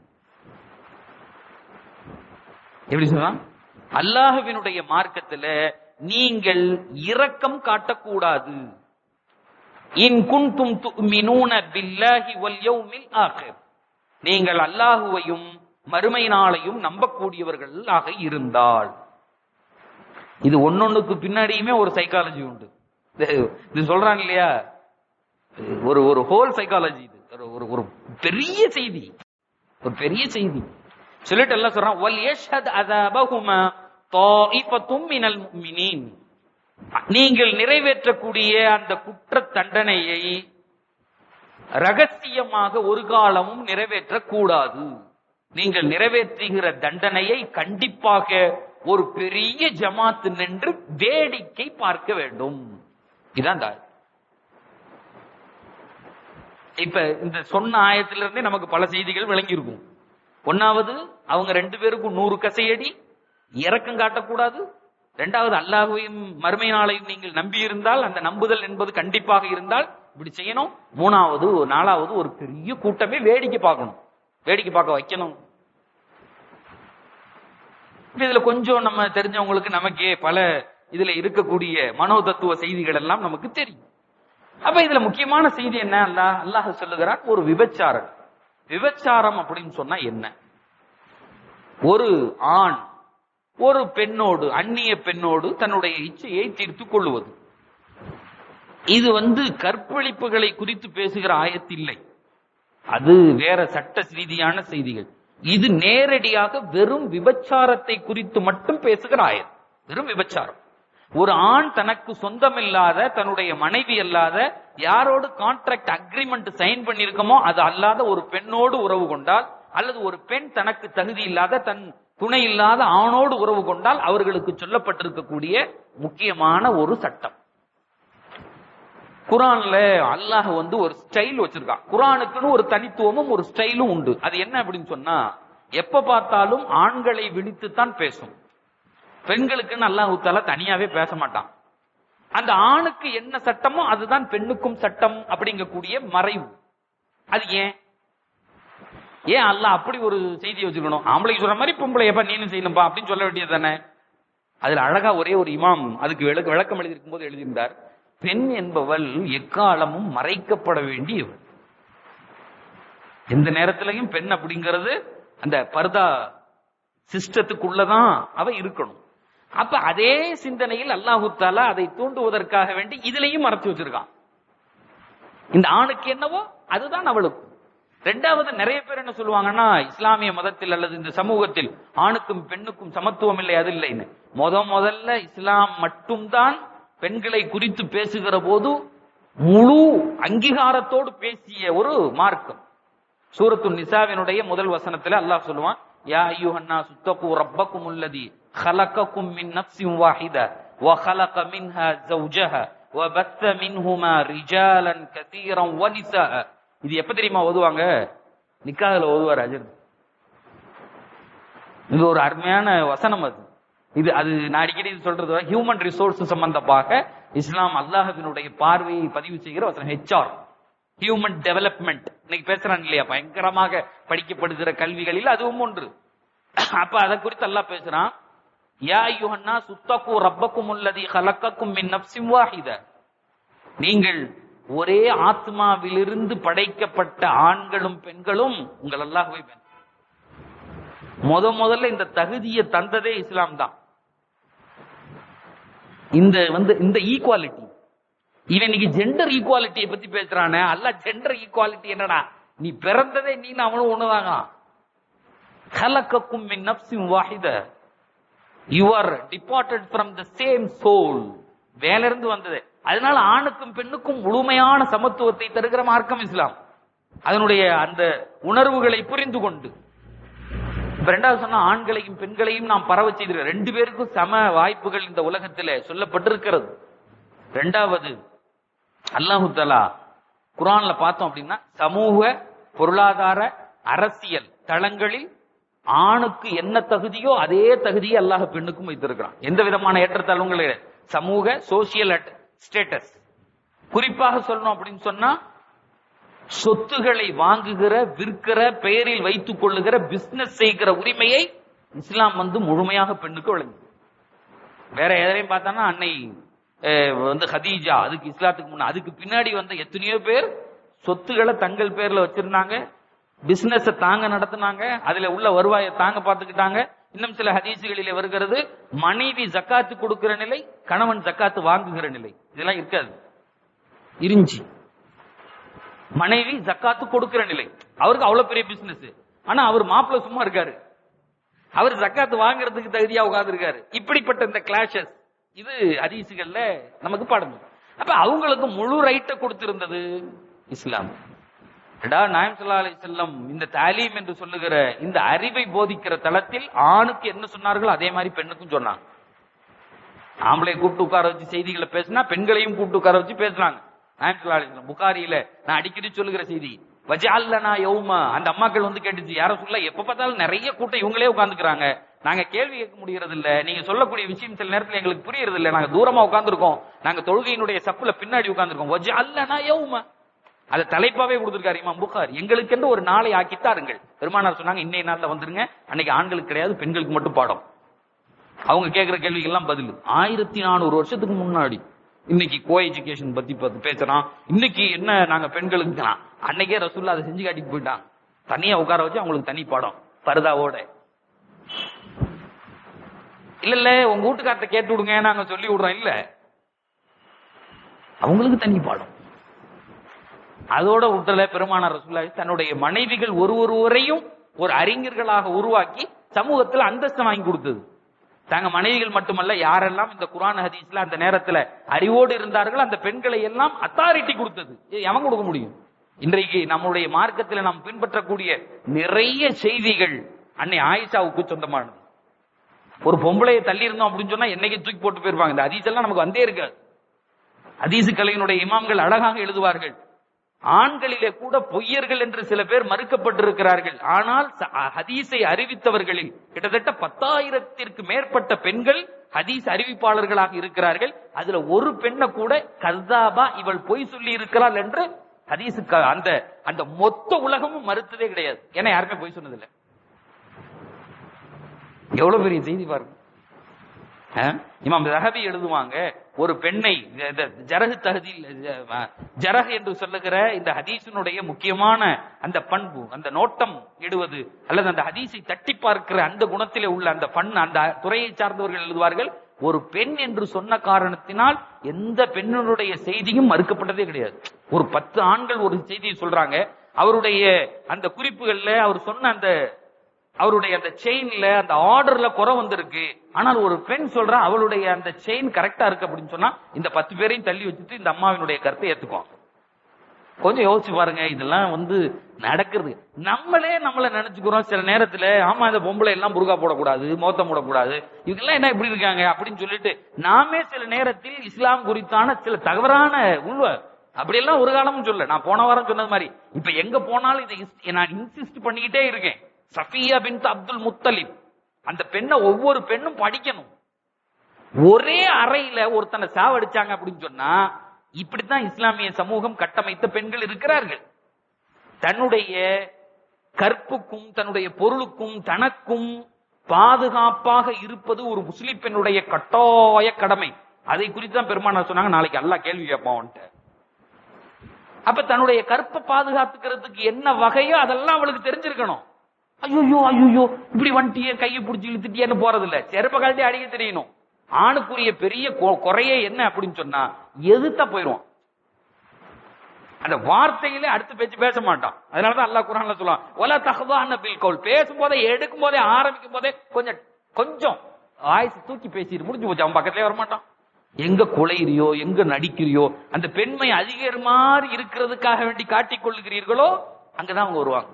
எப்படி சொல்றான்? அல்லாஹ்வினுடைய மார்க்கத்துல நீங்கள் இரக்கம் காட்டக்கூடாது. இன் குன்தும் துமினூன பில்லாஹி வல் யௌமில் ஆகிர். நீங்கள் அல்லாஹுவையும் மறுமை நாளையும் நம்பக்கூடியவர்களாக இருந்தால். இது ஒன்னொன்னுக்கு பின்னாடியுமே ஒரு சைக்காலஜி உண்டு. இது சொல்றாங்க இல்லையா, ஒரு ஹோல் சைக்காலஜி. இது ஒரு பெரிய செய்தி. ஒரு பெரிய செய்தி சொல்லிட்டு எல்லாம் சொல்றான், வல் யஷ்ஹத் அஸாபஹுமா தாயிஃபத்தும் மினல் முஃமினீன். நீங்கள் நிறைவேற்றக்கூடிய அந்த குற்ற தண்டனையை ரகசியமாக ஒரு காலமும் நிறைவேற்றக்கூடாது. நீங்கள் நிறைவேற்றுகிற தண்டனையை கண்டிப்பாக ஒரு பெரிய ஜமாத்து நின்று வேடிக்கை பார்க்க வேண்டும். இதான் இப்ப இந்த சொன்ன ஆயத்திலிருந்தே நமக்கு பல செய்திகள் விளங்கி இருக்கும். ஒன்னாவது, அவங்க 2 பேருக்கும் 100 கசையடி, இரக்கம் காட்டக்கூடாது. 2வது, அல்லாஹ்வையும் மறுமை நாளையும் நீங்கள் நம்பி இருந்தால், அந்த நம்புதல் என்பது கண்டிப்பாக இருந்தால் இப்படி செய்யணும். 3வது 4வது, ஒரு பெரிய கூட்டமே வேடிக்கை பார்க்கணும், வேடிக்கை பார்க்க வைக்கணும். இதுல கொஞ்சம் நம்ம தெரிஞ்சவங்களுக்கு நமக்கே பல இதுல இருக்கக்கூடிய மனோ தத்துவ செய்திகள் எல்லாம் நமக்கு தெரியும். அப்ப இதுல முக்கியமான செய்தி என்ன? அல்லாஹ் சொல்லுகிறான், ஒரு விபச்சாரம். விபச்சாரம் அப்படின்னு சொன்னா என்ன? ஒரு ஆண் ஒரு பெண்ணோடு, அந்நிய பெண்ணோடு தன்னுடைய இச்சையை தீர்த்துக் கொள்வது. இது கற்பழிப்புகளை குறித்து பேசுகிற ஆயத்து இல்லை, அது வேற சட்ட ரீதியான செய்திகள். இது நேரடியாக வெறும் விபச்சாரத்தை குறித்து மட்டும் பேசுகிற ஆயத்து. வெறும் விபச்சாரம். ஒரு ஆண் தனக்கு சொந்தமில்லாத, தன்னுடைய மனைவி அல்லாத, யாரோடு கான்ட்ராக்ட் அக்ரிமெண்ட் சைன் பண்ணிருக்கமோ அது அல்லாத ஒரு பெண்ணோடு உறவு கொண்டால், அல்லது ஒரு பெண் தனக்கு தகுதி இல்லாத, தன் துணை இல்லாத ஆணோடு உறவு கொண்டால் அவர்களுக்கு சொல்லப்பட்டிருக்கக்கூடிய முக்கியமான ஒரு சட்டம். குரான்ல அல்லாஹ் ஒரு ஸ்டைல் வச்சிருக்கான். குரானுக்குன்னு ஒரு தனித்துவமும் ஒரு ஸ்டைலும் உண்டு. அது என்ன அப்படின்னு சொன்னா, எப்ப பார்த்தாலும் ஆண்களை விழித்துத்தான் பேசும். பெண்களுக்குன்னு அல்லாஹ் தஆலா தனியாவே பேச மாட்டான். அந்த ஆணுக்கு என்ன சட்டமோ அதுதான் பெண்ணுக்கும் சட்டம் அப்படிங்கக்கூடிய மறைவு. அது ஏன் அல்லாஹ் அப்படி ஒரு செய்தி வச்சுக்கணும்? ஆம்பளைக்கு சொல்ற மாதிரி பொம்பளை எப்ப நீனும் செய்யணும்பா அப்படின்னு சொல்ல வேண்டியது தானே? அதுல அழகா ஒரே ஒரு இமாம் அதுக்கு விளக்கம் எழுதியிருக்கும் போது எழுதியிருந்தார், பெண் என்பவள் எக்காலமும் மறைக்கப்பட வேண்டியவள். எந்த நேரத்திலையும் பெண் அப்படிங்கிறது அந்த பர்தா சிஸ்டத்துக்குள்ளதான் அவ இருக்கணும். அப்ப அதே சிந்தனையில் அல்லாஹு தஆலா அதை தூண்டுவதற்காக வேண்டி இதுலயும் மறைச்சு வச்சிருக்கான். இந்த ஆணுக்கு என்னவோ அதுதான் அவளுக்கு. 2வது, நிறைய பேர் என்ன சொல்லுவாங்கன்னா, இஸ்லாமிய மதத்தில் அல்லது இந்த சமூகத்தில் ஆணுக்கும் பெண்ணுக்கும் சமத்துவம் இல்லை, அது இல்லைன்னு. முதல்ல இஸ்லாம் மட்டும்தான் பெண்களை குறித்து பேசுகிற போது முழு அங்கீகாரத்தோடு பேசிய ஒரு மார்க்கம். சூரத்து நிசாவினுடைய முதல் வசனத்துல அல்லாஹ் சொல்லுவான், யா அய்யுஹன்னாஸ் தகு ரப்பக்குமுல்லதி خلقكم من نفس واحدة وخلق منها زوجها وبث منهما رجالا كثيرا ونساء. இது எப்ப தெரியுமா ஓதுவாங்க? நிக்காஹ்ல ஓதுவார் அஜர். இது ஒரு அருமையான வசனம். அது நான் அடிக்கடி சொல்றது, ஹியூமன் ரிசோர்ஸ் சம்பந்தமாக இஸ்லாம் அல்லாஹ்வினுடைய பார்வையை பதிவு செய்கிற வசனம். HR, ஹியூமன் டெவலப்மெண்ட், இன்னைக்கு பேசுறான் இல்லையா, பயங்கரமாக படிக்கப்படுகிற கல்விகளில் அதுவும் ஒன்று. அப்ப அதை குறித்து அல்லாஹ் பேசுறான், யா அய்யுஹன்னாஸ் தகு ரப்பக்குமுல்லதி خلقكم من نفس واحدة. நீங்கள் ஒரே ஆத்மாவிலிருந்து படைக்கப்பட்ட ஆண்களும் பெண்களும் உங்கள் அல்லாஹ்வை. முதல்ல இந்த தகுதியை தந்ததே இஸ்லாம் தான். இந்த ஈக்குவாலிட்டி. இவன் இன்னைக்கு ஜெண்டர் ஈக்குவாலிட்டியை பத்தி பேசுறானே, அல்லாஹ் ஜெண்டர் ஈக்குவாலிட்டி என்னடா, நீ பிறந்ததே நீ அவனும் ஒண்ணுதாங்க. خلقكم من نفس واحدة. You are departed from the same soul. வேல இருந்து வந்தது. அதனால ஆணுக்கும் பெண்ணுக்கும் முழுமையான சமத்துவத்தை தருகிற மார்க்கம் இஸ்லாம். அதனுடைய அந்த உணர்வுகளை புரிந்து கொண்டு 2வது சொன்னா, ஆண்களையும் பெண்களையும் நாம் பரவ செய்திருக்கிறோம். 2 பேருக்கும் சம வாய்ப்புகள் இந்த உலகத்தில் சொல்லப்பட்டிருக்கிறது. 2வது, அல்லாஹு தஆலா குர்ஆன்ல பார்த்தோம் அப்படின்னா, சமூக பொருளாதார அரசியல் தளங்களில் ஆணுக்கு என்ன தகுதியோ அதே தகுதியை அல்லாஹ் பெண்ணுக்கும் வைத்திருக்கிறான். எந்த விதமான ஏற்றத்தாழ்வுகள், சமூக சோசியல் ஸ்டேட்டஸ். குறிப்பாக சொல்லணும் அப்படின்னு சொன்னா, சொத்துகளை வாங்குகிற, விற்கிற, பெயரில் வைத்துக் கொள்ளுகிற, பிசினஸ் செய்கிற உரிமையை இஸ்லாம் முழுமையாக பெண்ணுக்கு வழங்கு. வேற எதையும் பார்த்தானா, அன்னை ஹதீஜா, அதுக்கு இஸ்லாத்துக்கு முன்ன, அதுக்கு பின்னாடி எத்தனையோ பேர் சொத்துக்களை தங்கள் பேர்ல வச்சிருந்தாங்க, பிசினஸ் தாங்க நடத்தினாங்க, அதுல உள்ள வருவாயை தாங்க பார்த்துக்கிட்டாங்க. இன்னும் சில ஹதீசுகளிலே வருகிறது, மனைவி ஜக்காத்து கொடுக்கிற நிலை, கணவன் ஜக்காத்து வாங்குகிற நிலை. இதெல்லாம் இருக்காது. இருந்துச்சு. மனைவி ஜக்காத்து கொடுக்கிற நிலை, அவருக்கு அவ்வளவு பெரிய பிசினஸ். ஆனா அவர் மாப்பிள்ள சும்மா இருக்காரு, அவர் ஜக்காத்து வாங்குறதுக்கு தகுதியா உட்கார்ந்து இருக்காரு. இப்படிப்பட்ட இந்த கிளாஷஸ் இது ஹதீஸ்கள்ல நமக்கு பாடம். அப்ப அவங்களுக்கு முழு ரைட்டை கொடுத்திருந்தது இஸ்லாம். நாயகம் ஸல்லல்லாஹு அலைஹி வஸல்லம் இந்த தாலீம் என்று சொல்லுகிற இந்த அறிவை போதிக்கிற தளத்தில் ஆணுக்கு என்ன சொன்னார்களோ அதே மாதிரி பெண்ணுக்கும் சொன்னாங்க. ஆம்பளை கூப்பிட்டு உட்கார வச்சு செய்திகளை பேசினா பெண்களையும் கூப்பிட்டு உட்கார வச்சு பேசுறாங்க. நாயகம் ஸல்லல்லாஹு அலைஹி வஸல்லம் புகாரியில நான் அடிக்கடி சொல்லுகிற செய்தி, வஜஅல்னா யௌமா, அந்த அம்மாக்கள் வந்து கேட்டுச்சு, யார சொல்ல எப்ப பார்த்தாலும் நிறைய கூட்டம் இவங்களே உட்கார்ந்துக்கிறாங்க, நாங்க கேள்வி கேட்க முடியறது இல்ல, நீங்க சொல்லக்கூடிய விஷயம் சில நேரத்துல எங்களுக்கு புரியறது இல்ல, நாங்க தூரமா உட்கார்ந்துருக்கோம், நாங்க தொழுகையினுடைய சப்புல பின்னாடி உட்கார்ந்துருக்கோம், வஜஅல்னா யௌமா, அதை தலைப்பாவே கொடுத்திருக்காரு இமாம் புகாரி. எங்களுக்கு என்று ஒரு நாளை ஆக்கித்தாருங்கள். பெருமானார் சொன்னாங்க, இன்னைய நாள்ல வந்துருங்க, அன்னைக்கு ஆண்களுக்கு கிடையாது, பெண்களுக்கு மட்டும் பாடம். அவங்க கேட்கிற கேள்விகள் எல்லாம் பதில் 1400 வருஷத்துக்கு முன்னாடி. இன்னைக்கு கோ எஜுகேஷன் பத்தி பேசுறான், இன்னைக்கு என்ன நாங்க பெண்களுக்கு தான். அன்னைக்கே ரசூலுல்லாஹ் அதை செஞ்சு காட்டிட்டு போயிட்டாங்க. தனியா உட்கார வச்சு அவங்களுக்கு தனி பாடம் பரதாவோட. இல்ல உங்க வீட்டுக்காரத்தை கேட்டு விடுங்க, நாங்க சொல்லி விடுறோம், இல்ல அவங்களுக்கு தனி பாடம். அதோட விட்டல பெருமானார் ரசூலுல்லாஹ் தன்னுடைய மனைவிகள் ஒருவரையும் ஒரு அறிஞர்களாக உருவாக்கி சமூகத்தில் அந்தஸ்து வாங்கி கொடுத்தது. தாங்க மனைவிகள் மட்டுமல்ல, யாரெல்லாம் இந்த குர்ஆன் ஹதீஸ்ல அந்த நேரத்துல அறிவோடு இருந்தார்கள் அந்த பெண்களை எல்லாம் அத்தாரிட்டி கொடுத்தது. எவன் கொடுக்க முடியும்? இன்றைக்கு நம்முடைய மார்க்கத்தில் நாம் பின்பற்றக்கூடிய நிறைய செய்திகள் அன்னை ஆயிஷாவுக்கு சொந்தமானது. ஒரு பொம்பளையை தள்ளி இருந்தோம் அப்படின்னு சொன்னா என்னைக்கு தூக்கி போட்டு போயிருப்பாங்க. இந்த ஹதீஸ் எல்லாம் நமக்கு வந்தே இருக்காது. ஹதீஸ் கலையினுடைய இமாம்கள் அழகாக எழுதுவார்கள், ஆண்களிலே கூட பொய்யர்கள் என்று சில பேர் மறுக்கப்பட்டிருக்கிறார்கள். ஆனால் ஹதீஸை அறிவித்தவர்களில் கிட்டத்தட்ட 10,000த்திற்கு மேற்பட்ட பெண்கள் ஹதீஸ் அறிவிப்பாளர்களாக இருக்கிறார்கள். அதுல ஒரு பெண்ணை கூட கஸ்ஸாபா, இவள் பொய் சொல்லி இருக்கிறாள் என்று ஹதீஸுக்கு அந்த அந்த மொத்த உலகமும் மறுத்ததே கிடையாது. ஏன்னா யாருமே பொய் சொன்னதில்லை. எவ்வளவு பெரிய செய்தி பாருங்க. இமாம் ஸஹபி எழுதுவாங்க, ஒரு பெண்ணை ஜரஹ் ஜரஹ் என்று சொல்லுகிற இந்த ஹதீஸினுடைய முக்கியமான அந்த பண்பு, அந்த நோட்டம் இடுவது அல்லது அந்த ஹதீஸை தட்டி பார்க்கிற அந்த குணத்திலே உள்ள அந்த அந்த துறையை சார்ந்தவர்கள் எழுதுவார்கள், ஒரு பெண் என்று சொன்ன காரணத்தினால் எந்த பெண்ணுடைய செய்தியும் மறுக்கப்பட்டதே கிடையாது. ஒரு 10 ஆண்கள் ஒரு செய்தியை சொல்றாங்க, அவருடைய அந்த குறிப்புகள்ல அவர் சொன்ன அந்த அவருடைய அந்த செயின்ல அந்த ஆர்டர்ல குறை வந்திருக்கு, ஆனால் ஒரு பெண் சொல்றா அவளுடைய அந்த செயின் கரெக்டா இருக்கு அப்படின்னு சொன்னா இந்த 10 பேரையும் தள்ளி வச்சுட்டு இந்த அம்மாவினுடைய கருத்தை ஏத்துக்குவாங்க. கொஞ்சம் யோசிச்சு பாருங்க, இதெல்லாம் நடக்கிறது. நம்மளே நம்மள நினைச்சுக்கிறோம் சில நேரத்துல, ஆமா இந்த பொம்பளை எல்லாம் புர்கா போடக்கூடாது, மோத்தம் போடக்கூடாது, இதெல்லாம் என்ன இப்படி இருக்காங்க அப்படின்னு சொல்லிட்டு நாமே சில நேரத்தில் இஸ்லாம் குறித்தான சில தவறான அப்படியெல்லாம் ஒரு காலமும் சொல்ல. நான் போன வாரம் சொன்னது மாதிரி இப்ப எங்க போனாலும் இதை நான் இன்சிஸ்ட் பண்ணிக்கிட்டே இருக்கேன். சஃபியா பின்த் அப்துல் முத்தலிப், அந்த பெண்ணை ஒவ்வொரு பெண்ணும் படிக்கணும். ஒரே அறையில ஒருத்தனை சாவடிச்சாங்க அப்படின்னு சொன்னா இப்படித்தான் இஸ்லாமிய சமூகம் கட்டமைத்த பெண்கள் இருக்கிறார்கள். தன்னுடைய கற்புக்கும் தன்னுடைய பொருளுக்கும் தனக்கும் பாதுகாப்பாக இருப்பது ஒரு முஸ்லிம் பெண்ணுடைய கட்டாய கடமை. அதை குறித்து தான் பெருமானார் சொன்னாங்க, நாளைக்கு அல்லாஹ் கேள்வி கேட்பான். அப்ப தன்னுடைய கற்பை பாதுகாத்துக்கிறதுக்கு என்ன வகையோ அதெல்லாம் அவளுக்கு தெரிஞ்சிருக்கணும். ஐயோ ஐயோ இப்படி வண்டிய கையை பிடிச்சி இழுத்துட்டியன்னு போறது இல்ல, செருப்ப கழட்டி அடிக்க தெரியணும். ஆணுக்குரிய பெரிய குறையே என்ன அப்படின்னு சொன்னா எதிர்த்தா போயிடுவான். அந்த வார்த்தையிலே அடுத்த பேச்சு பேச மாட்டான். அதனாலதான் அல்லாஹ் குர்ஆன்ல சொல்லுவான், வலா தஹ்தான பில் கவுல், பேசும் போதே எடுக்கும் போதே ஆரம்பிக்கும் போதே கொஞ்சம் வாய்ஸ் தூக்கி பேசிட்டு முடிஞ்சு போச்சு, அவன் பக்கத்திலே வரமாட்டான். எங்க குலையிறியோ எங்க நடிக்கிறியோ, அந்த பெண்மை அதிகர் மாதிரி இருக்கிறதுக்காக வேண்டி காட்டிக் கொள்ளுகிறீர்களோ அங்கதான் அவங்க வருவாங்க.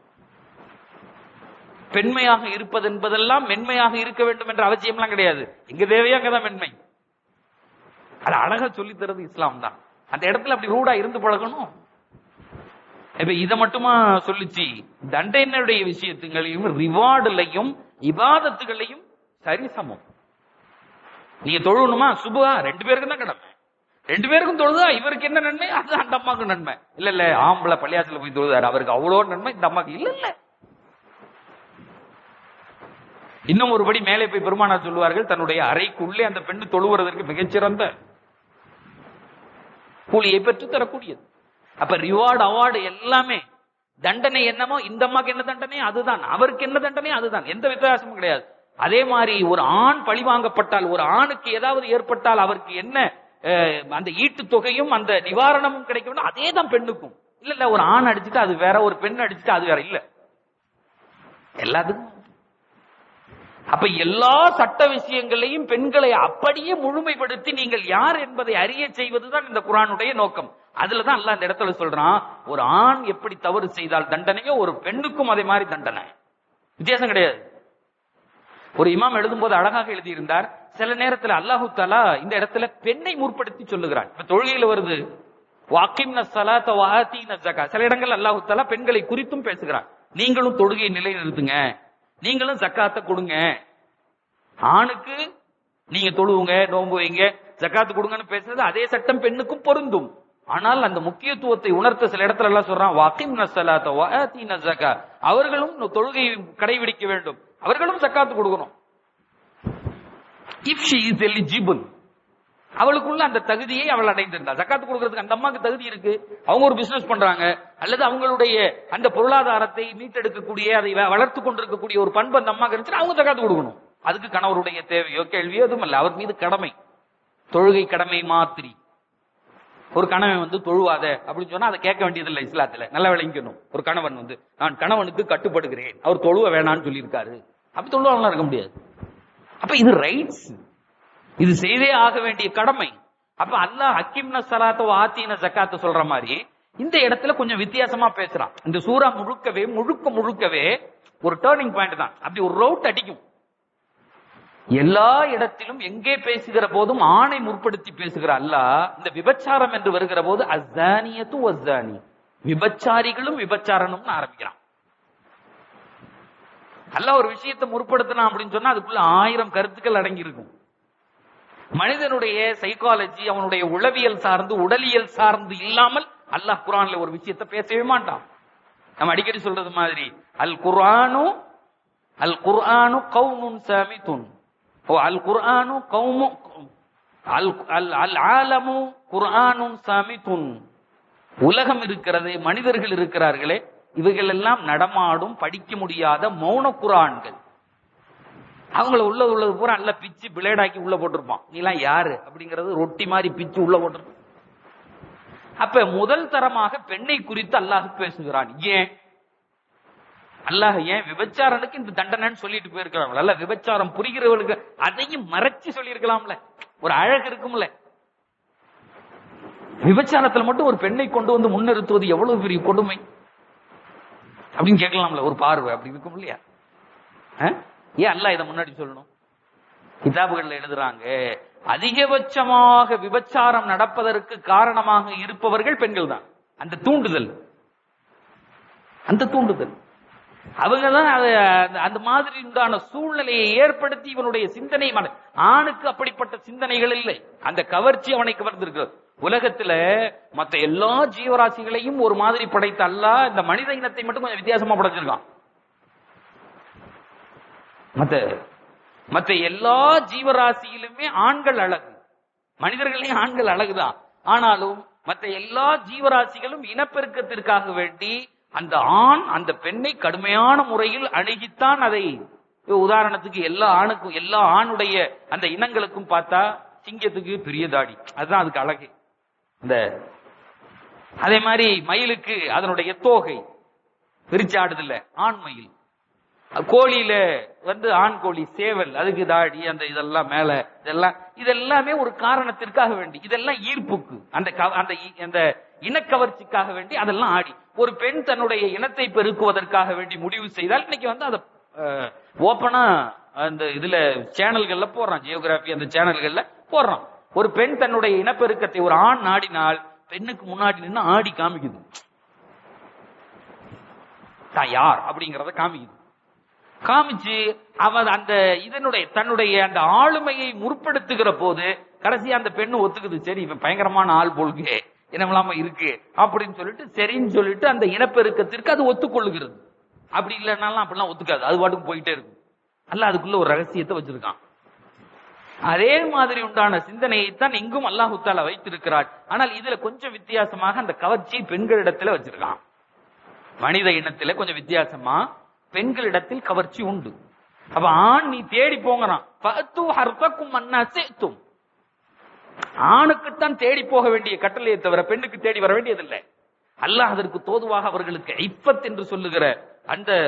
பெண்மையாக இருப்பது என்பதெல்லாம் மென்மையாக இருக்க வேண்டும் என்ற அவசியம் எல்லாம் கிடையாது. எங்க தேவையோ அங்கதான் மென்மை. அது அழகா சொல்லி தருது இஸ்லாம் தான். அந்த இடத்துல அப்படி ரூடா இருந்து பழகணும். இப்ப இதை மட்டுமா சொல்லிச்சு, தண்டனையுடைய விஷயத்துகளையும் ரிவார்டுலையும் இபாதத்துகளையும் சரிசமம். நீங்க தொழுணுமா சுபா 2 பேருக்கும் தான் கடமை, 2 பேருக்கும் தொழுதா இவருக்கு என்ன நன்மை, அது அந்த அம்மாவுக்கு நன்மை. இல்ல ஆம்பளை பள்ளியாசல போய் தொழுதாரு, அவருக்கு அவ்வளோ நன்மை, இந்த அம்மாக்கு இல்ல. இன்னும் ஒருபடி மேலே போய் பெருமானார் சொல்லுவார்கள், தன்னுடைய அறைக்குள்ளே அந்த பெண்ணு தொழுவதற்கு மிகச்சிறந்த கூலியை பெற்று தரக்கூடியது. அப்ப ரிவார்டு அவார்டு எல்லாமே தண்டனை என்னமோ, இந்த அம்மாக்கு என்ன தண்டனை அதுதான், அவருக்கு என்ன தண்டனை அதுதான், எந்த வித்தியாசமும் கிடையாது. அதே மாதிரி ஒரு ஆண் பழி வாங்கப்பட்டால், ஒரு ஆணுக்கு ஏதாவது ஏற்பட்டால் அவருக்கு என்ன அந்த ஈட்டு தொகையும் அந்த நிவாரணமும் கிடைக்கும், அதே தான் பெண்ணுக்கும். இல்ல ஒரு ஆண் அடிச்சுட்டு அது வேற, ஒரு பெண் அடிச்சுட்டு அது வேற இல்ல. எல்லாத்துக்கும். அப்ப எல்லா சட்ட விஷயங்களையும் பெண்களை அப்படியே முழுமைப்படுத்தி நீங்கள் யார் என்பதை அறிய செய்வதுதான் இந்த குர்ஆனுடைய நோக்கம். அதுலதான் அல்லாஹ் இந்த இடத்துல சொல்றான், ஒரு ஆண் எப்படி தவறு செய்தால் தண்டனையோ ஒரு பெண்ணுக்கும் அதே மாதிரி தண்டனை, வித்தியாசம் கிடையாது. ஒரு இமாம் எழுதும் போது அழகாக எழுதியிருந்தார், சில நேரத்தில் அல்லாஹு தஆலா இந்த இடத்துல பெண்ணை முற்படுத்தி சொல்லுகிறான். இப்ப தொழுகையில வருது வஅகிம்ன ஸலாத்த வஆதீன ஸகாத், சில இடங்கள் அல்லாஹு தஆலா பெண்களை குறித்தும் பேசுகிறான். நீங்களும் தொழுகையை நிலைநிறுத்துங்க, நீங்களும் ஜக்காத்தை கொடுங்க. ஆணுக்கு நீங்க தொழுவுங்க, நோன்பு வைங்க, ஜக்காத்து கொடுங்கன்னு பேசுறது அதே சட்டம் பெண்ணுக்கும் பொருந்தும். ஆனால் அந்த முக்கியத்துவத்தை உணர்த்த சில இடத்துல எல்லாம் சொல்றான் வஅகிம்ன ஸலாத்த வஆதீன ஸகாத், அவர்களும் தொழுகையை கடைபிடிக்க வேண்டும், அவர்களும் ஜக்காத்து கொடுக்கணும். இஃப் ஷி இஸ் எலிஜிபிள், அவளுக்குள்ள அந்த தகுதியை அவள் அடைந்திருந்தா ஜக்காத்து கொடுக்கிறதுக்கு அந்த அம்மாக்கு தகுதி இருக்கு, அவங்க ஒரு பிசினஸ் பண்றாங்க, அல்லது அவங்களுடைய அந்த பொருளாதாரத்தை மீட்டெடுக்கக்கூடிய அதை வளர்த்து கொண்டிருக்கக்கூடிய ஒரு பண்பு அந்த அம்மாக்கு இருந்துச்சு, அவங்க ஜக்காத்து கொடுக்கணும். அதுக்கு கணவருடைய தேவையோ கேள்வியோ எதுவும் இல்லை, அவர் மீது கடமை, தொழுகை கடமை மாத்திரி. ஒரு கணவன் தொழுவாத அப்படின்னு சொன்னா அதை கேட்க வேண்டியதில்லை இஸ்லாத்துல, நல்லா விளங்கிக்கணும். ஒரு கணவன் நான் கணவனுக்கு கட்டுப்படுகிறேன், அவர் தொழுவ வேணான்னு சொல்லியிருக்காரு, அப்படி தொழுவாங்கலாம் இருக்க முடியாது. அப்ப இது ரைட்ஸ், இது செய்தே ஆக வேண்டிய கடமை. அப்ப அல்லாஹ் அக்கிம்ன ஸலாத்த வஆதீன ஸகாத் சொல்ற மாதிரி இந்த இடத்துல கொஞ்சம் வித்தியாசமா பேசுறான். இந்த சூரா முழுக்கவே ஒரு டர்னிங் பாயிண்ட் தான், அப்படி ஒரு ரவுட் அடிக்கும். எல்லா இடத்திலும் எங்கே பேசுகிற போதும் ஆணை முற்படுத்தி பேசுகிற அல்லாஹ் இந்த விபச்சாரம் என்று வருகிற போது அஸ்ஸானியத்து வஸ்ஸானி, விபச்சாரிகளும் விபச்சாரனும் ஆரம்பிக்கிறான். அல்லாஹ் ஒரு விஷயத்தை முற்படுத்தினா அப்படின்னு சொன்னா அதுக்குள்ள 1000 கருத்துக்கள் அடங்கி இருக்கும். மனிதனுடைய சைக்காலஜி, அவனுடைய உளவியல் சார்ந்து உடலியல் சார்ந்து இல்லாமல் அல்லாஹ் குர்ஆன்ல ஒரு விஷயத்தை பேசவே மாட்டான். நம்ம அடிக்கடி சொல்றது மாதிரி அல் குர்ஆனு கௌமுன் சாமிதுன், அல் குர்ஆனு கௌமு அல் ஆலமு குர்ஆனுன் சாமிதுன். உலகம் இருக்கிறது, மனிதர்கள் இருக்கிறார்களே, இவைகள் எல்லாம் நடமாடும் படிக்க முடியாத மௌன குர்ஆன்கள். அவங்கள உள்ளது பூரா நல்ல பிச்சு பிளேடாக்கி உள்ள போட்டிருப்பான். நீ எல்லாம் யாரு அப்படிங்கறது ரொட்டி மாதிரி பிச்சு உள்ள போட்டிருப்பான். அப்ப முதல் தரமாக பெண்ணை குறித்து அல்லாஹ் பேசுகிறான். ஏன் அல்லாஹ் விபச்சாரனுக்கு இந்த தண்டனைன்னு சொல்லிட்டு போயிருக்கிறாங்க. அல்ல விபச்சாரம் புரிகிறவர்களுக்கு அதையும் மறைச்சு சொல்லி இருக்கலாம்ல, ஒரு அழகு இருக்கும்ல. விபச்சாரத்துல மட்டும் ஒரு பெண்ணை கொண்டு முன்னிறுத்துவது எவ்வளவு பெரிய கொடுமை அப்படின்னு கேட்கலாம்ல, ஒரு பார்வை அப்படி இருக்கும் இல்லையா? ஏன் அல்லாஹ் இதை முன்னாடி சொல்லணும்? கிதாபுகள்ல எழுதுறாங்க, அதிகபட்சமாக விபச்சாரம் நடப்பதற்கு காரணமாக இருப்பவர்கள் பெண்கள் தான். அந்த தூண்டுதல் அவங்கதான் அந்த மாதிரி உண்டான சூழ்நிலையை ஏற்படுத்தி இவனுடைய சிந்தனை. ஆணுக்கு அப்படிப்பட்ட சிந்தனைகள் இல்லை, அந்த கவர்ச்சி அவனை கவர்ந்திருக்கிறது. உலகத்துல மற்ற எல்லா ஜீவராசிகளையும் ஒரு மாதிரி படைத்த அல்லாஹ் இந்த மனித இனத்தை மட்டும் கொஞ்சம் வித்தியாசமா படைச்சிருக்கான். மற்ற எல்லா ஜீவராசியிலுமே ஆண்கள் அழகு, மனிதர்களையும் ஆண்கள் அழகுதான். ஆனாலும் மற்ற எல்லா ஜீவராசிகளும் இனப்பெருக்கத்திற்காக வேண்டி அந்த ஆண் அந்த பெண்ணை கடுமையான முறையில் அணுகித்தான் அதை. உதாரணத்துக்கு எல்லா ஆணுடைய அந்த இனங்களுக்கும் பார்த்தா சிங்கத்துக்கு பெரிய தாடி, அதுதான் அதுக்கு அழகு. அதே மாதிரி மயிலுக்கு அதனுடைய தோகை பிரிச்சாடுதில்ல, ஆண் மயில். கோழியில ஆண் கோழி சேவல், அதுக்கு தாடி, அந்த இதெல்லாம் மேல, இதெல்லாமே ஒரு காரணத்திற்காக வேண்டி, இதெல்லாம் ஈர்ப்புக்கு அந்த இனக்கவர்ச்சிக்காக வேண்டி அதெல்லாம் ஆடி. ஒரு பெண் தன்னுடைய இனத்தை பெருக்குவதற்காக வேண்டி முடிவு செய்தால் இன்னைக்கு அதை ஓப்பனா அந்த இதுல சேனல்கள்ல போடுறான், ஜியோகிராபி அந்த சேனல்கள்ல போடுறான். ஒரு பெண் தன்னுடைய இனப்பெருக்கத்தை ஒரு ஆண் நாடினால் பெண்ணுக்கு முன்னாடி நின்று ஆடி காமிக்குது, தான் யார் அப்படிங்கறத காமிச்சு அவன் அந்த தன்னுடைய அந்த ஆளுமையை முற்படுத்துகிற போது கடைசி அந்த பெண்ணு ஒத்துக்குது, சரி இவன் பயங்கரமான ஆள் போல்கே இனமில்லாம இருக்கு அப்படின்னு சொல்லிட்டு சரின்னு சொல்லிட்டு அந்த இனப்பெருக்கத்திற்கு அது ஒத்துக்கொள்ளுகிறது. அப்படி இல்லைன்னாலும் அப்படிலாம் ஒத்துக்காது, அது பாட்டுக்கு போயிட்டே இருக்கும். அல்ல அதுக்குள்ள ஒரு ரகசியத்தை வச்சிருக்கான். அதே மாதிரி உண்டான சிந்தனையைத்தான் இங்கும் அல்லாஹு தஆலா வைத்திருக்கிறார். ஆனால் இதுல கொஞ்சம் வித்தியாசமாக அந்த கவர்ச்சி பெண்களிடத்துல வச்சிருக்கான். மனித இனத்துல கொஞ்சம் வித்தியாசமா பெண்களிடத்தில் கவர்ச்சி உண்டு. அப்ப ஆண் நீ தேடி போங்கறான், ஆணுக்குத்தான் தேடி போக வேண்டிய கட்டளையை தவிர பெண்ணுக்கு தேடி வர வேண்டியதில்லை. அல்லாஹ் அதற்கு தோதுவாக அவர்களுக்கு ஐஃபத் என்று சொல்லுகிற அந்த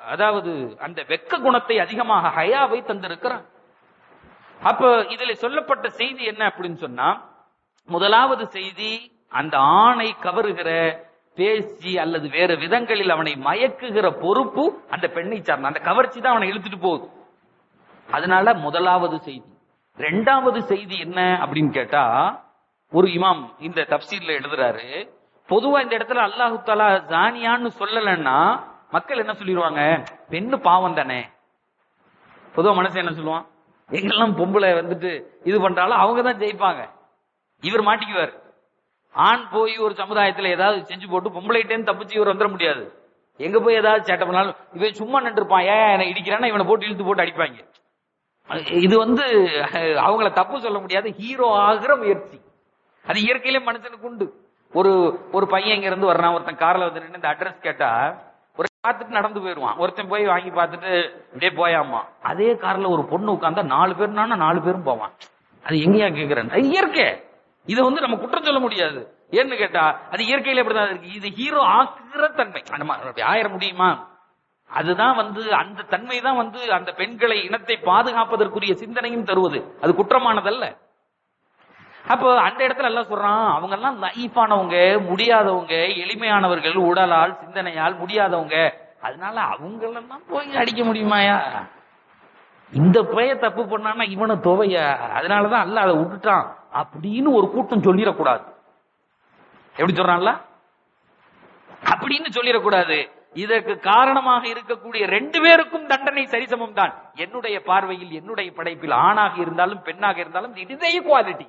அதாவது அந்த வெக்க குணத்தை அதிகமாக ஹயாவை தந்திருக்கிறான். அப்ப இதுல சொல்லப்பட்ட செய்தி என்ன அப்படின்னு சொன்னா, முதலாவது செய்தி அந்த ஆணை கவருகிற பேசி அல்லது வேறு விதங்களில் அவனை மயக்குகிற பொறுப்பு அந்த பெண்ணை சார்ந்த, அந்த கவர்ச்சி தான் அவனை இழுத்துட்டு போகுது. அதனால முதலாவது செய்தி. இரண்டாவது செய்தி என்ன அப்படின்னு கேட்டா, ஒரு இமாம் இந்த தப்சீர்ல எழுதுறாரு, பொதுவா இந்த இடத்துல அல்லாஹு தஆலா ஜானியான்னு சொல்லலன்னா மக்கள் என்ன சொல்லிடுவாங்க, பெண்ணு பாவம் தானே. பொதுவா மனசு என்ன சொல்லுவான், எங்கெல்லாம் பொம்பளை வந்துட்டு இது பண்றாலும் அவங்க தான் ஜெயிப்பாங்க, இவர் மாட்டிக்குவார். ஆண் போய் ஒரு சமுதாயத்துல ஏதாவது செஞ்சு போட்டு பொம்பளைட்டேன்னு தப்பிச்சு இவர் வந்துட முடியாது. எங்க போய் ஏதாவது சேட்டை பண்ணாலும் இவன் சும்மா நின்று இருப்பான், ஏன் என்னை இடிக்கிறான்னா இவனை போட்டு இழுத்து போட்டு அடிப்பாங்க. இது அவங்கள தப்பு சொல்ல முடியாது, ஹீரோ ஆகிற முயற்சி அது இயற்கையிலே மனுஷனுக்கு உண்டு. ஒரு பையன் இங்க இருந்து வர்றான், ஒருத்தன் கார்ல வந்து நின்று இந்த அட்ரஸ் கேட்டா ஒரு பார்த்துட்டு நடந்து போயிருவான், ஒருத்தன் போய் வாங்கி பார்த்துட்டு இப்படியே போயாமா. அதே கார்ல ஒரு பொண்ணு உட்கார்ந்தா 4 பேர்னா 4 பேரும் போவான். அது எங்கயா கேக்குறேன், இயற்கை. இதை நம்ம குற்றம் சொல்ல முடியாது. ஏன்னு கேட்டா அது இயற்கையில எப்படிதான் இருக்கு. இது ஹீரோ ஆக்குகிற தன்மை ஆயிர முடியுமா? அதுதான் அந்த தன்மை தான் அந்த பெண்களை இனத்தை பாதுகாப்பதற்குரிய சிந்தனையும் தருவது. அது குற்றமானதல்ல. அப்போ அந்த இடத்துல எல்லாம் சொல்றான், அவங்க எல்லாம் லைஃபானவங்க, முடியாதவங்க, எளிமையானவர்கள், உடலால் சிந்தனையால் முடியாதவங்க, அதனால அவங்களெல்லாம் போய் அடிக்க முடியுமாயா? இந்த பைய தப்பு பண்ணான்னா இவனை துவையா, அதனாலதான் அல்ல அதை விட்டுட்டான் அப்படின்னு ஒரு கூட்டம் சொல்லிடக்கூடாது. எப்படி சொல்றான்ல அப்படின்னு சொல்லிடக்கூடாது. இதற்கு காரணமாக இருக்கக்கூடிய 2 பேருக்கும் தண்டனை சரிசமம் தான். என்னுடைய பார்வையில், என்னுடைய படைப்பில் ஆணாக இருந்தாலும் பெண்ணாக இருந்தாலும் இட் இஸ் ஈக்வாலிட்டி.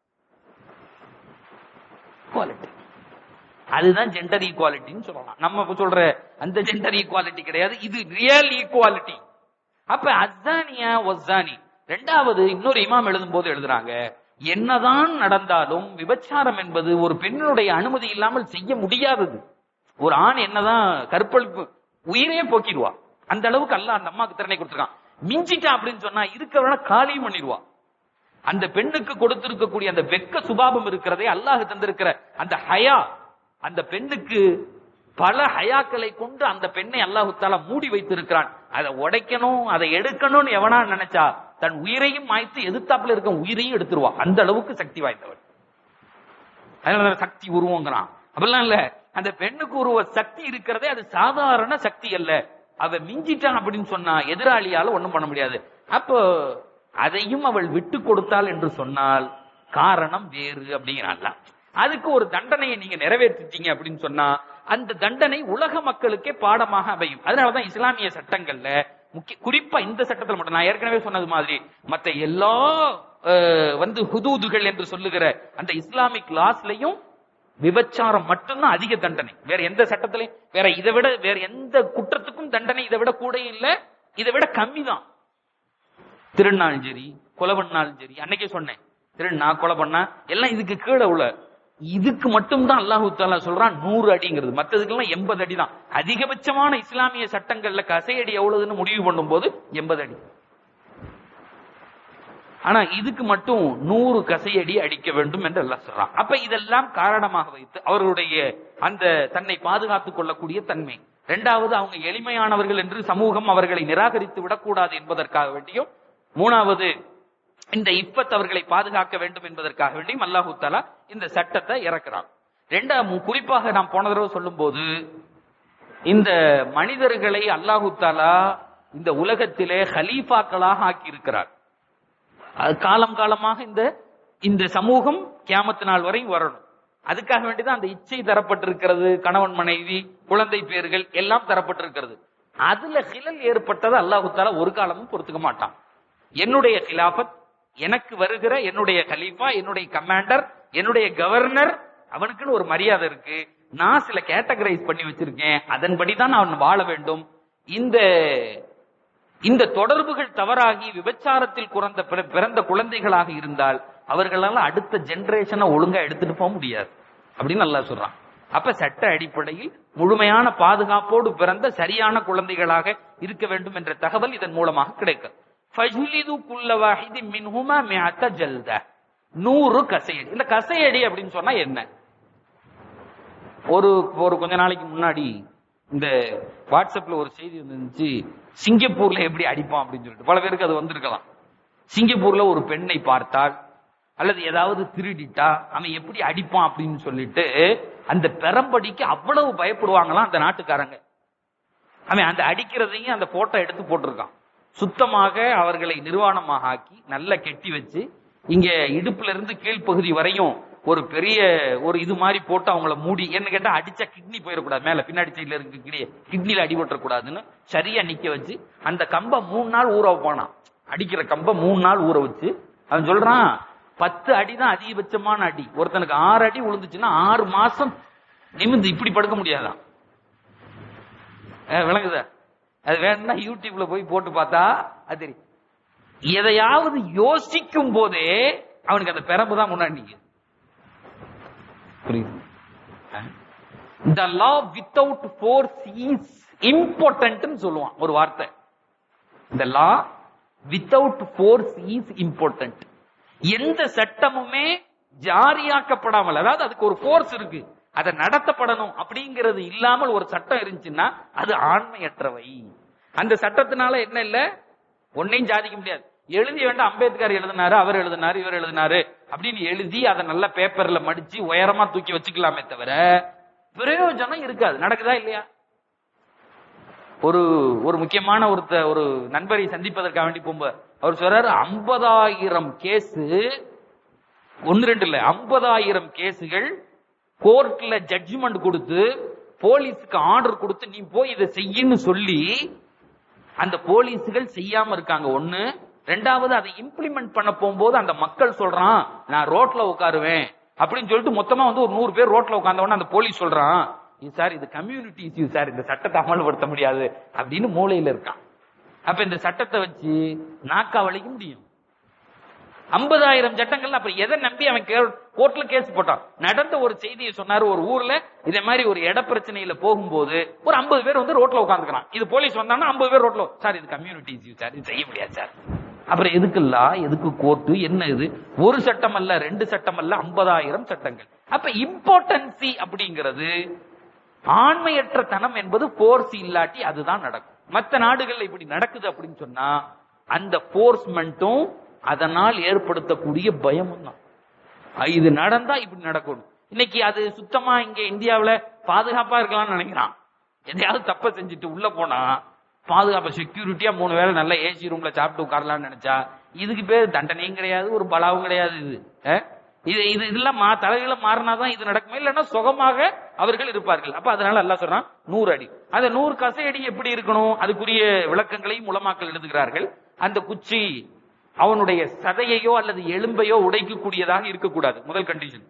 அதுதான் ஜெண்டர் ஈக்வாலிட்டின்னு சொல்லலாம். நம்ம சொல்ற அந்த ஜெண்டர் ஈக்வாலிட்டி கிடையாது, இது ரியல் ஈக்வாலிட்டி. அப்ப அஸ்ஸானியா வஸ்ஸானி. இரண்டாவது இன்னொரு இமாம் எழுதும் போது எழுதுறாங்க, என்னதான் நடந்தாலும் விபச்சாரம் என்பது ஒரு பெண்ணுடைய அனுமதி இல்லாமல் செய்ய முடியாதது. ஒரு ஆண் என்னதான் கற்பழிப்பு உயிரே போக்கிடுவா, அந்த அளவுக்கு அல்லாஹ் அந்த அம்மாக்கு திறனை கொடுத்திருக்கான். மிஞ்சிட்டா அப்படின்னு சொன்னா இருக்கவன காலியும் பண்ணிடுவா. அந்த பெண்ணுக்கு கொடுத்திருக்கக்கூடிய அந்த வெக்க சுபாவம் இருக்கிறதே, அல்லாஹ் தந்திருக்கிற அந்த ஹயா, அந்த பெண்ணுக்கு பல ஹயாக்களை கொண்டு அந்த பெண்ணை அல்லாஹு தஆலா மூடி வைத்திருக்கிறான். அதை உடைக்கணும், அதை எடுக்கணும்னு எவனா நினைச்சா தன் உயிரையும் மாய்த்து எதிர்த்தாப்புல இருக்க உயிரையும் எடுத்துருவா. அந்த அளவுக்கு சக்தி வாய்ந்தவள். அதனால சக்தி உருவங்கிறான். அப்படிலாம் இல்ல, அந்த பெண்ணுக்கு உருவ சக்தி இருக்கிறதே அது சாதாரண சக்தி அல்ல. அவ மிஞ்சிட்டான் அப்படின்னு சொன்னா எதிராளியால ஒண்ணும் பண்ண முடியாது. அப்போ அதையும் அவள் விட்டு கொடுத்தாள் என்று சொன்னால் காரணம் வேறு அப்படிங்கிறான்ல. அதுக்கு ஒரு தண்டனையை நீங்க நிறைவேற்றிட்டீங்க அப்படின்னு சொன்னா அந்த தண்டனை உலக மக்களுக்கே பாடமாக அமையும். அதனாலதான் இஸ்லாமிய சட்டங்கள்ல குறிப்பா இந்த சட்டத்தில் மட்டும், நான் ஏற்கனவே சொன்னது மாதிரி மற்ற எல்லா ஹுதூதுகள் என்று சொல்லுகிற அந்த இஸ்லாமிக் லாஸ்லயும் விபச்சாரம் மட்டும்தான் அதிக தண்டனை. வேற எந்த சட்டத்திலையும் இதை விட வேற எந்த குற்றத்துக்கும் தண்டனை இதை விட கூட இல்ல, இதை விட கம்மி தான். திருநாளும் சரி, கொலை பண்ணாலும் சரி, அன்னைக்கே சொன்னேன், திருநா கொலை பண்ணா எல்லாம் இதுக்கு கீழே உள்ள. இதுக்கு மட்டும்தான் அல்லாஹு தஆலா சொல்றான் 100 அடிங்கிறது. மற்றதுக்கெல்லாம் 80 அடி தான். அதிகபட்சமான இஸ்லாமிய சட்டங்கள்ல கசையடி எவ்வளவுன்னு முடிவு பண்ணும் போது 80 அடி. ஆனா இதுக்கு மட்டும் 100 கசையடி அடிக்க வேண்டும் என்று அல்லாஹ் சொல்றான். அப்ப இதெல்லாம் காரணமாக வைத்து அவர்களுடைய அந்த தன்னை பாதுகாத்துக் கொள்ளக்கூடிய தன்மை. இரண்டாவது, அவங்க எளிமையானவர்கள் என்று சமூகம் அவர்களை நிராகரித்து விடக்கூடாது என்பதற்காக வேண்டியும், மூணாவது இந்த இஃபத் அவர்களை பாதுகாக்க வேண்டும் என்பதற்காக வேண்டியும் அல்லாஹு தஆலா இந்த சட்டத்தை இறக்குறான். குறிப்பாக நாம் போன தடவை சொல்லும் போது, இந்த மனிதர்களை அல்லாஹு தஆலா இந்த உலகத்திலே ஹலீஃபாக்களாக ஆக்கி இருக்கிறார். காலம் காலமாக இந்த சமூகம் கியாமத் நாள் வரை வரணும். அதுக்காக வேண்டிதான் அந்த இச்சை தரப்பட்டிருக்கிறது. கணவன் மனைவி குழந்தை பேர்கள் எல்லாம் தரப்பட்டிருக்கிறது. அதுல ஹிலல் ஏற்பட்டது அல்லாஹு தஆலா ஒரு காலமும் பொறுத்துக்க மாட்டான். என்னுடைய கிலாபத், எனக்கு வருகிற என்னுடைய கலீஃபா, என்னுடைய கமாண்டர், என்னுடைய கவர்னர், அவனுக்குன்னு ஒரு மரியாதை இருக்கு. நான் சில கேட்டகரைஸ் பண்ணி வச்சிருக்கேன், அதன்படிதான் அவன் வாழ வேண்டும். இந்த தொடர்புகள் தவறாகி விபச்சாரத்தில் பிறந்த குழந்தைகளாக இருந்தால் அவர்களால் அடுத்த ஜெனரேஷனை ஒழுங்கா எடுத்துட்டு போக முடியாது அப்படின்னு அல்லாஹ் சொல்றான். அப்ப சட்ட அடிப்படையில் முழுமையான பாதுகாப்போடு பிறந்த சரியான குழந்தைகளாக இருக்க வேண்டும் என்ற தகவல் இதன் மூலமாக கிடைக்கும். 100 கசையடி. இந்த கசையடி அப்படின்னு சொன்னா என்ன? ஒரு கொஞ்ச நாளைக்கு முன்னாடி இந்த வாட்ஸ்அப்ல ஒரு செய்தி வந்துச்சு, சிங்கப்பூர்ல எப்படி அடிப்பான் அப்படின்னு சொல்லிட்டு. பல பேருக்கு அது வந்திருக்கலாம். சிங்கப்பூர்ல ஒரு பெண்ணை பார்த்தால் அல்லது ஏதாவது திருடிட்டா அவன் எப்படி அடிப்பான் அப்படின்னு சொல்லிட்டு அந்த பெரம்படிக்கு அவ்வளவு பயப்படுவாங்களாம் அந்த நாட்டுக்காரங்க. அவன் அந்த அடிக்கிறதையும் அந்த போட்டோ எடுத்து போட்டிருக்கான். சுத்தமாக அவர்களை நிர்வாணமாக ஆக்கி நல்லா கெட்டி வச்சு இங்க இடுப்புல இருந்து கீழ்ப்பகுதி வரையும் ஒரு பெரிய ஒரு இது மாதிரி போட்டு அவங்கள மூடி, என்ன கேட்டா அடிச்சா கிட்னி போயிடக்கூடாது, மேல பின்னாடி சைட்ல இருக்கு கிட்னில அடிபட்டக்கூடாதுன்னு சரியா நிக்க வச்சு அந்த கம்பை 3 நாள் ஊற வைப்பானா. அடிக்கிற கம்பை 3 நாள் ஊற வச்சு அவன் சொல்றான் 10 அடி தான் அதிகபட்சமான அடி. ஒருத்தனுக்கு 6 அடி விழுந்துச்சுன்னா 6 மாசம் நிமிந்து இப்படி படுக்க முடியாதான். விளங்குதா? அது வேணும்னா யூடியூப்ல போய் போட்டு பார்த்தா அது தெரியும். எதையாவது யோசிக்கும் போதே அவனுக்கு அந்த பெரம்பு தான் முன்னாடி நிக்குது. புரியுது? The law without force is impotent ன்னு சொல்லுவான் ஒரு வார்த்தை. The law without force is impotent. எந்த சட்டமுமே ஜாரியாக்கப்படாமல், அதாவது அதுக்கு ஒரு போர்ஸ் இருக்கு, அதை நடத்தப்படணும் அப்படிங்கிறது இல்லாமல் ஒரு சட்டம் இருந்துச்சுன்னா அது ஆண்மையற்றவை. அந்த சட்டத்தினால என்ன இல்ல, ஒன்னையும் சாதிக்க முடியாது. எழுதி வேண்டாம், அம்பேத்கர் எழுதினாரு, அவர் எழுதினாரு, இவர் எழுதினாரு அப்படின்னு எழுதி அதை நல்ல பேப்பர்ல மடிச்சு உயரமா தூக்கி வச்சுக்கலாமே தவிர பிரயோஜனம் இருக்காது. நடக்குதா இல்லையா? ஒரு முக்கியமான ஒரு நண்பரை சந்திப்பதற்காக வேண்டி போகும்போது அவர் சொல்றாரு, 50,000 கேஸ், 1-2 இல்ல 50,000 கேஸுகள் கோர்ட்ல ஜட்ஜ்மெண்ட் கொடுத்து போலீஸுக்கு ஆர்டர் கொடுத்து நீ போய் இதை செய்யன்னு சொல்லி அந்த போலீஸுகள் செய்யாம இருக்காங்க. ஒண்ணு. ரெண்டாவது, அதை இம்ப்ளிமெண்ட் பண்ண போகும்போது அந்த மக்கள் சொல்றான் நான் ரோட்ல உட்காருவேன் அப்படின்னு சொல்லிட்டு மொத்தமா வந்து ஒரு 100 பேர் ரோட்ல உட்கார்ந்த உடனே அந்த போலீஸ் சொல்றான் சார் இது கம்யூனிட்டி இஷ்யூ சார், இந்த சட்டத்தை அமல்படுத்த முடியாது அப்படின்னு மூலையில இருக்கான். அப்ப இந்த சட்டத்தை வச்சு நாக்கா வலிக்க முடியும்? 50,000 சட்டங்கள். அப்புறம் எதை நம்பி அவன் கோர்ட்ல கேஸ் போட்டான்? நடந்த ஒரு செய்தியை சொன்னாரு. ஒரு ஊர்ல இதே மாதிரி ஒரு இட பிரச்சனையில போகும்போது ஒரு 50 பேர் வந்து ரோட்ல உட்காந்துக்கிறான். இது போலீஸ் வந்தாங்கன்னா 50 பேர் ரோட்ல, சார் இது கம்யூனிட்டி இஷ்யூ சார், இது செய்ய முடியாது சார். அப்புறம் எதுக்குல்லா, எதுக்கு கோர்ட்டு, என்ன இது? ஒரு சட்டம் அல்ல, 2 சட்டம் அல்ல, 50,000 சட்டங்கள். அப்ப இம்பார்ட்டன்சி அப்படிங்கிறது, ஆண்மையற்ற தனம் என்பது போர்ஸ் இல்லாட்டி அதுதான் நடக்கும். மற்ற நாடுகள்ல இப்படி நடக்குது அப்படின்னு சொன்னா அந்த போர்ஸ்மெண்ட்டும் அதனால் ஏற்படுத்தக்கூடிய பயமும் தான். இது நடந்தா இப்படி நடக்கும். இன்னைக்கு அது சுத்தமா இங்க இந்தியாவில பாதுகாப்பா இருக்கலாம்னு நினைக்கிறான். எதையாவது தப்ப செஞ்சுட்டு உள்ள போனா பாதுகாப்பு செக்யூரிட்டியா 3 வேளை நல்ல ஏசி ரூம்ல சாப்பிட்டு உட்காரலாம்னு நினைச்சா இதுக்கு பேர் தண்டனையும் கிடையாது, ஒரு பலாவும் கிடையாது. இது இதெல்லாம் தலைகளை மாறினாதான் இது நடக்குமே, இல்லைன்னா சுகமாக அவர்கள் இருப்பார்கள். அப்ப அதனால அல்லாஹ் சொல்றான் 100 அடி. அந்த 100 கசையடி எப்படி இருக்கணும், அதுக்குரிய விளக்கங்களையும் உலமாக்கள் எழுதுகிறார்கள். அந்த குச்சி அவனுடைய சதையையோ அல்லது எலும்பையோ உடைக்கக்கூடியதாக இருக்கக்கூடாது, முதல் கண்டிஷன்.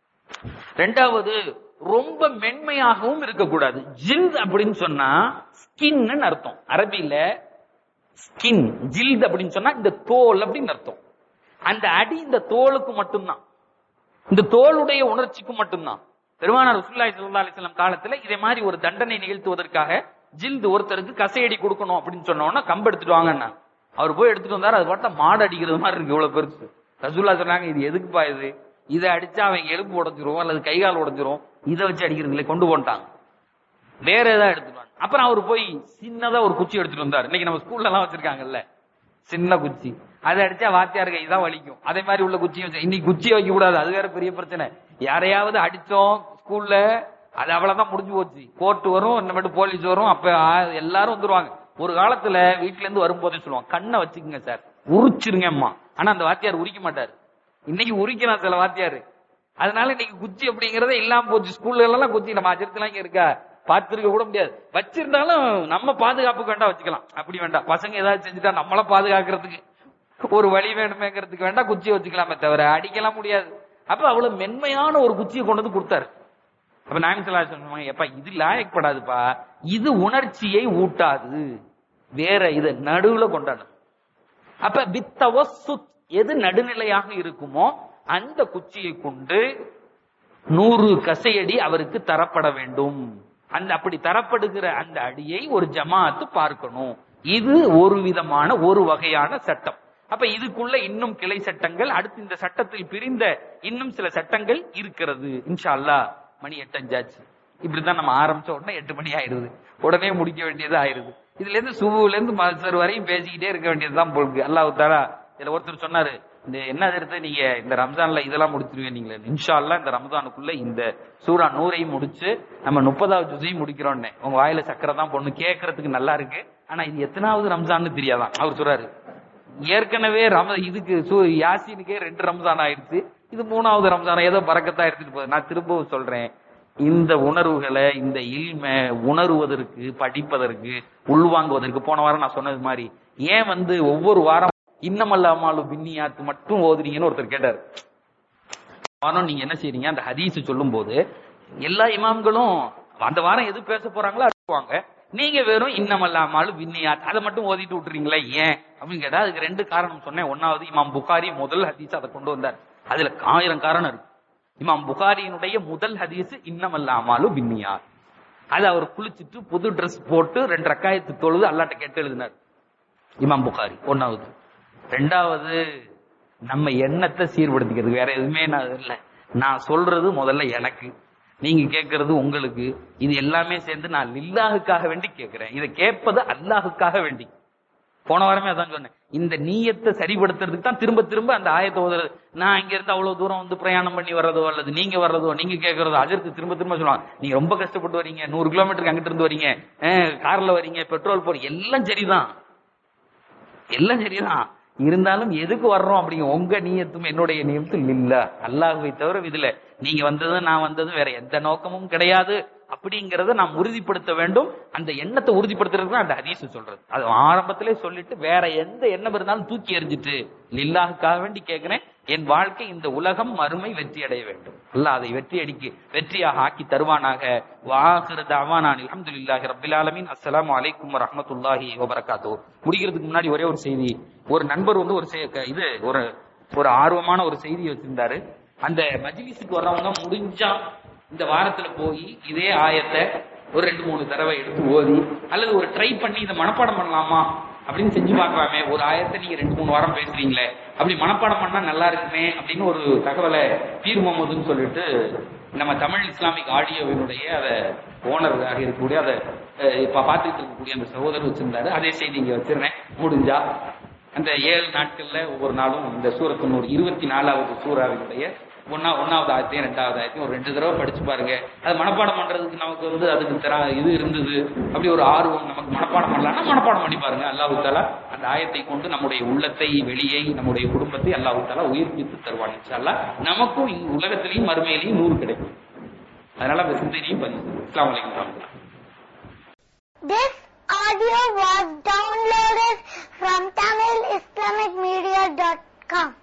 ரெண்டாவது, ரொம்ப மென்மையாகவும் இருக்கக்கூடாது. ஜில்த் அப்படின்னு சொன்னா ஸ்கின் அர்த்தம். அரபியில ஸ்கின், ஜில்த் அப்படின்னு சொன்னா இந்த தோல் அப்படின்னு அர்த்தம். அந்த அடி இந்த தோலுக்கு மட்டும்தான், இந்த தோளுடைய உணர்ச்சிக்கு மட்டும்தான். பெருமானார் ரசூலுல்லாஹி ஸல்லல்லாஹு அலைஹி வஸல்லம் காலத்துல இதே மாதிரி ஒரு தண்டனை நிகழ்த்துவதற்காக ஜில்து ஒருத்தருக்கு கசையடி கொடுக்கணும் அப்படின்னு சொன்னோம்னா கம்பு எடுத்துட்டு வாங்கன்னா அவர் போய் எடுத்துட்டு வந்தாரு. அது பார்த்தா மாடு அடிக்கிறது மாதிரி இருக்கு, இவ்வளவு பெருசு. ரசூலுல்லாஹ் சொன்னாங்க இது எதுக்குப்பா, இது இதை அடிச்சா அவன் எலும்பு உடைஞ்சிரும் அல்லது கைகால் உடைஞ்சிரும், இதை வச்சு அடிக்கிறதுல கொண்டு போட்டாங்க, வேற ஏதாவது எடுத்துட்டு. அப்புறம் அவர் போய் சின்னதா ஒரு குச்சி எடுத்துட்டு வந்தார். இன்னைக்கு நம்ம ஸ்கூல்ல எல்லாம் வச்சிருக்காங்கல்ல சின்ன குச்சி, அதை அடிச்சா வாத்தியார் கை தான் வலிக்கும், அதே மாதிரி உள்ள குச்சி வச்சு. இன்னைக்கு குச்சி வைக்க கூடாது, அது வேற பெரிய பிரச்சனை. யாரையாவது அடிச்சோம் ஸ்கூல்ல அது அவ்வளவுதான் முடிஞ்சு போச்சு. கோர்ட் வரும், இன்னும் போலீஸ் வரும், அப்ப எல்லாரும் வந்துருவாங்க. ஒரு காலத்துல வீட்டுல இருந்து வரும்போதே சொல்லுவாங்க கண்ணை வச்சுக்கோங்க சார், உரிச்சிருங்க அம்மா. ஆனா அந்த வாத்தியார் உரிக்க மாட்டாரு. இன்னைக்கு உரிக்கலாம் சில வாத்தியாரு. அதனால இன்னைக்கு குச்சி அப்படிங்கறதே இல்லாம போச்சு. ஸ்கூல்ல எல்லாம் குச்சி நம்ம அஜர்த்தெல்லாம் இங்க இருக்கா, பார்த்திருக்க கூட முடியாது. வச்சிருந்தாலும் நம்ம பாதுகாப்புக்கு வேண்டாம் வச்சுக்கலாம், அப்படி வேண்டாம். பசங்க ஏதாவது செஞ்சுட்டா நம்மள பாதுகாக்கிறதுக்கு ஒரு வழி வேணுமேங்கிறதுக்கு வேண்டாம் குச்சியை வச்சுக்கலாமே தவிர அடிக்கலாம் முடியாது. அப்ப அவ்வளவு மென்மையான ஒரு குச்சியை கொண்டு வந்து கொடுத்தாரு. அப்ப நாயகம் ஸல்லல்லாஹு அலைஹி வஸல்லம் சொன்னாங்க, எப்பா இது லாயக்கப்படாதுப்பா, இது உணர்ச்சியை ஊட்டாது, வேற இத நடுவுல கொண்டாடும். அப்ப பித்தவசுத், எது நடுநிலையாக இருக்குமோ அந்த குச்சியை கொண்டு 100 கசையடி அவருக்கு தரப்பட வேண்டும். அந்த அப்படி தரப்படுகிற அந்த அடியை ஒரு ஜமாஅத்து பார்க்கணும். இது ஒரு விதமான ஒரு வகையான சட்டம். அப்ப இதுக்குள்ள இன்னும் கிளை சட்டங்கள், அடுத்து இந்த சட்டத்தில் பிரிந்த இன்னும் சில சட்டங்கள் இருக்கிறது. இன்ஷா அல்லாஹ் மணி 8 ஆச்சு. இப்படித்தான் நம்ம ஆரம்பிச்ச உடனே 8 மணி ஆயிடுது, உடனே முடிக்க வேண்டியது ஆயிருது. இதுல இருந்து சுபுல இருந்து மசர் வரையும் பேசிக்கிட்டே இருக்க வேண்டியதுதான் போலுக்கு. அல்லாஹ் தஆலா இதுல ஒருத்தர் சொன்னாரு, இந்த என்ன எடுத்து நீங்க இந்த ரம்ஜான்ல இதெல்லாம் முடிச்சிருவீங்க நீங்களே, இன்ஷா அல்லாஹ் இந்த ரமதானுக்குள்ள இந்த சூரா 100ஐயும் முடிச்சு நம்ம 30வது ஜுஸையும் முடிக்கிறோன்னே. உங்க வாயில சக்கரை தான் பொண்ணு கேட்கறதுக்கு நல்லா இருக்கு, ஆனா இது எத்தனாவது ரம்ஜான்னு தெரியாதான். அவர் சொல்றாரு, ஏற்கனவே இதுக்கு யாசீனுக்கே 2 ரம்ஜான் ஆயிடுச்சு, இது 3வது ரம்ஜான் ஏதோ பரக்கத்தா எடுத்துட்டு போகுது. நான் திரும்பவும் சொல்றேன், இந்த உணர்வுகளை இந்த இல்மை உணர்வதற்கு, படிப்பதற்கு, உள்வாங்குவதற்கு போன வாரம் நான் சொன்னது மாதிரி ஏன் ஒவ்வொரு வாரம் இன்னமல்லாமாலு பின்னியாத்து மட்டும் ஓதுறீங்கன்னு ஒருத்தர் கேட்டார். வாரம் நீங்க என்ன செய்றீங்க, அந்த ஹதீஸ் சொல்லும் போது எல்லா இமாம்களும் அந்த வாரம் எது பேச போறாங்களோ அடிப்பாங்க, நீங்க வெறும் இன்னமல்லாமாலு பின்னியாத் அதை மட்டும் ஓதிட்டு விட்டுறீங்களா ஏன் அப்படின்னு கேட்டா அதுக்கு 2 காரணம் சொன்னேன். ஒன்னாவது, இமாம் புகாரி முதல் ஹதீஸ் அதை கொண்டு வந்தார், அதுல 1000 காரணம் இருக்கு. இமாம் புகாரியினுடைய முதல் ஹதீஸ் இன்னமல்லாமாலு பின்னியாத், அது அவர் குளிச்சுட்டு புது ட்ரெஸ் போட்டு 2 ரக்காயத்து தொழுது அல்லாட்ட கேட்டு எழுதினார் இமாம் புகாரி. ஒன்னாவது. 2வது, நம்ம எண்ணத்தை சீர்படுத்திக்கிறது, வேற எதுவுமே நான் இல்லை. நான் சொல்றது முதல்ல எனக்கு, நீங்க கேட்கறது உங்களுக்கு, இது எல்லாமே சேர்ந்து நான் லில்லாஹுக்காக வேண்டி கேட்கிறேன், இதை கேட்பது அல்லாஹுக்காக வேண்டி. போன வாரமே அதான் சொன்னேன், இந்த நீயத்தை சரிபடுத்துறதுக்கு தான் திரும்ப திரும்ப அந்த ஆயத்தை ஓதுறது. நான் இங்க இருந்து அவ்வளவு தூரம் பிரயாணம் பண்ணி வர்றதோ அல்லது நீங்க வர்றதோ நீங்க கேட்கறதோ அதற்கு திரும்ப திரும்ப சொல்லுவாங்க, நீங்க ரொம்ப கஷ்டப்பட்டு வரீங்க, 100 கிலோமீட்டருக்கு அங்கிட்டு இருந்து வரீங்க, கார்ல வரீங்க, பெட்ரோல் போறீங்க, எல்லாம் சரிதான், எல்லாம் சரிதான். இருந்தாலும் எதுக்கு வர்றோம் அப்படிங்க, உங்க நீயத்தும் என்னுடைய நீயத்தும் இல்ல, அல்லாஹ்வை தவிர இதுல நீங்க வந்ததும் நான் வந்ததும் வேற எந்த நோக்கமும் கிடையாது அப்படிங்கறத நாம் உறுதிப்படுத்த வேண்டும். அந்த எண்ணத்தை உறுதிப்படுத்துறதுக்கு அந்த ஹதீஸ் சொல்றது. அது ஆரம்பத்திலே சொல்லிட்டு வேற எந்த எண்ணம் இருந்தாலும் தூக்கி எறிஞ்சிட்டு லில்லாஹுக்காக வேண்டி கேட்கிறேன், என் வாழ்க்கை இந்த உலகம் மறுமை வெற்றி அடைய வேண்டும், அல்லாஹ் அதை வெற்றியாக ஆக்கி தருவானாக. வாஹிரு தஅவானா அல்ஹம்துலில்லாஹி ரப்பில் ஆலமீன். அஸ்ஸலாமு அலைக்கும் வரஹ்மத்துல்லாஹி வபரகாத்துஹு. முடிக்கிறதுக்கு முன்னாடி ஒரே ஒரு செய்தி. ஒரு நண்பர் ஒரு ஆர்வமான ஒரு செய்தி வச்சிருந்தாரு. அந்த மஜ்லிஸுக்கு வர்றவங்க முடிஞ்சா இந்த வாரத்துல போய் இதே ஆயத்தை ஒரு 2-3 தடவை எடுத்து ஓதி அல்லது ஒரு ட்ரை பண்ணி இதை மனப்பாடம் பண்ணலாமா அப்படின்னு செஞ்சு பார்க்கலாமே. ஒரு ஆயத்தை நீங்க 2-3 வாரம் பேசுறீங்களே, அப்படி மனப்பாடம் பண்ணா நல்லா இருக்குமே அப்படின்னு ஒரு தகவலை பீர் முகமதுன்னு சொல்லிட்டு நம்ம தமிழ் இஸ்லாமிக் ஆடியோவினுடைய அதை ஓனராக இருக்கக்கூடிய அதை இப்ப பார்த்துட்டு இருக்கக்கூடிய அந்த சகோதரர் வச்சிருந்தாரு. அதே செய்தி இங்க வச்சிருந்தேன். முடிஞ்சா அந்த 7 நாட்கள்ல ஒவ்வொரு நாளும் இந்த சூரத்து நூர் 24வது சூறாவினுடைய 1வது ஆயத்தையும் 2வது ஆயத்தையும் ஒரு 2 தடவை படிச்சு பாருங்க. அது மனப்பாடம் பண்றதுக்கு நமக்கு அதுக்கு இது இருந்தது, அப்படி ஒரு ஆர்வம் நமக்கு மனப்பாடம் பண்ணலாம்னா மனப்பாடம் பண்ணி பாருங்க. அல்லாஹ் தஆலா அந்த ஆயத்தை கொண்டு நம்முடைய உள்ளத்தை, வெளியை, நம்முடைய குடும்பத்தை அல்லாஹ் தஆலா உயிர்ப்பித்து தருவான். இன்ஷா அல்லாஹ் நமக்கும் உலகத்திலையும் மறுமையிலையும் 100 கிடைக்கும். அதனால அந்த சிந்தனையும் பதிவு. அஸ்ஸலாமு அலைக்கும் வரஹ்மத்துல்லாஹ். This audio was downloaded from TamilIslamicMedia.com.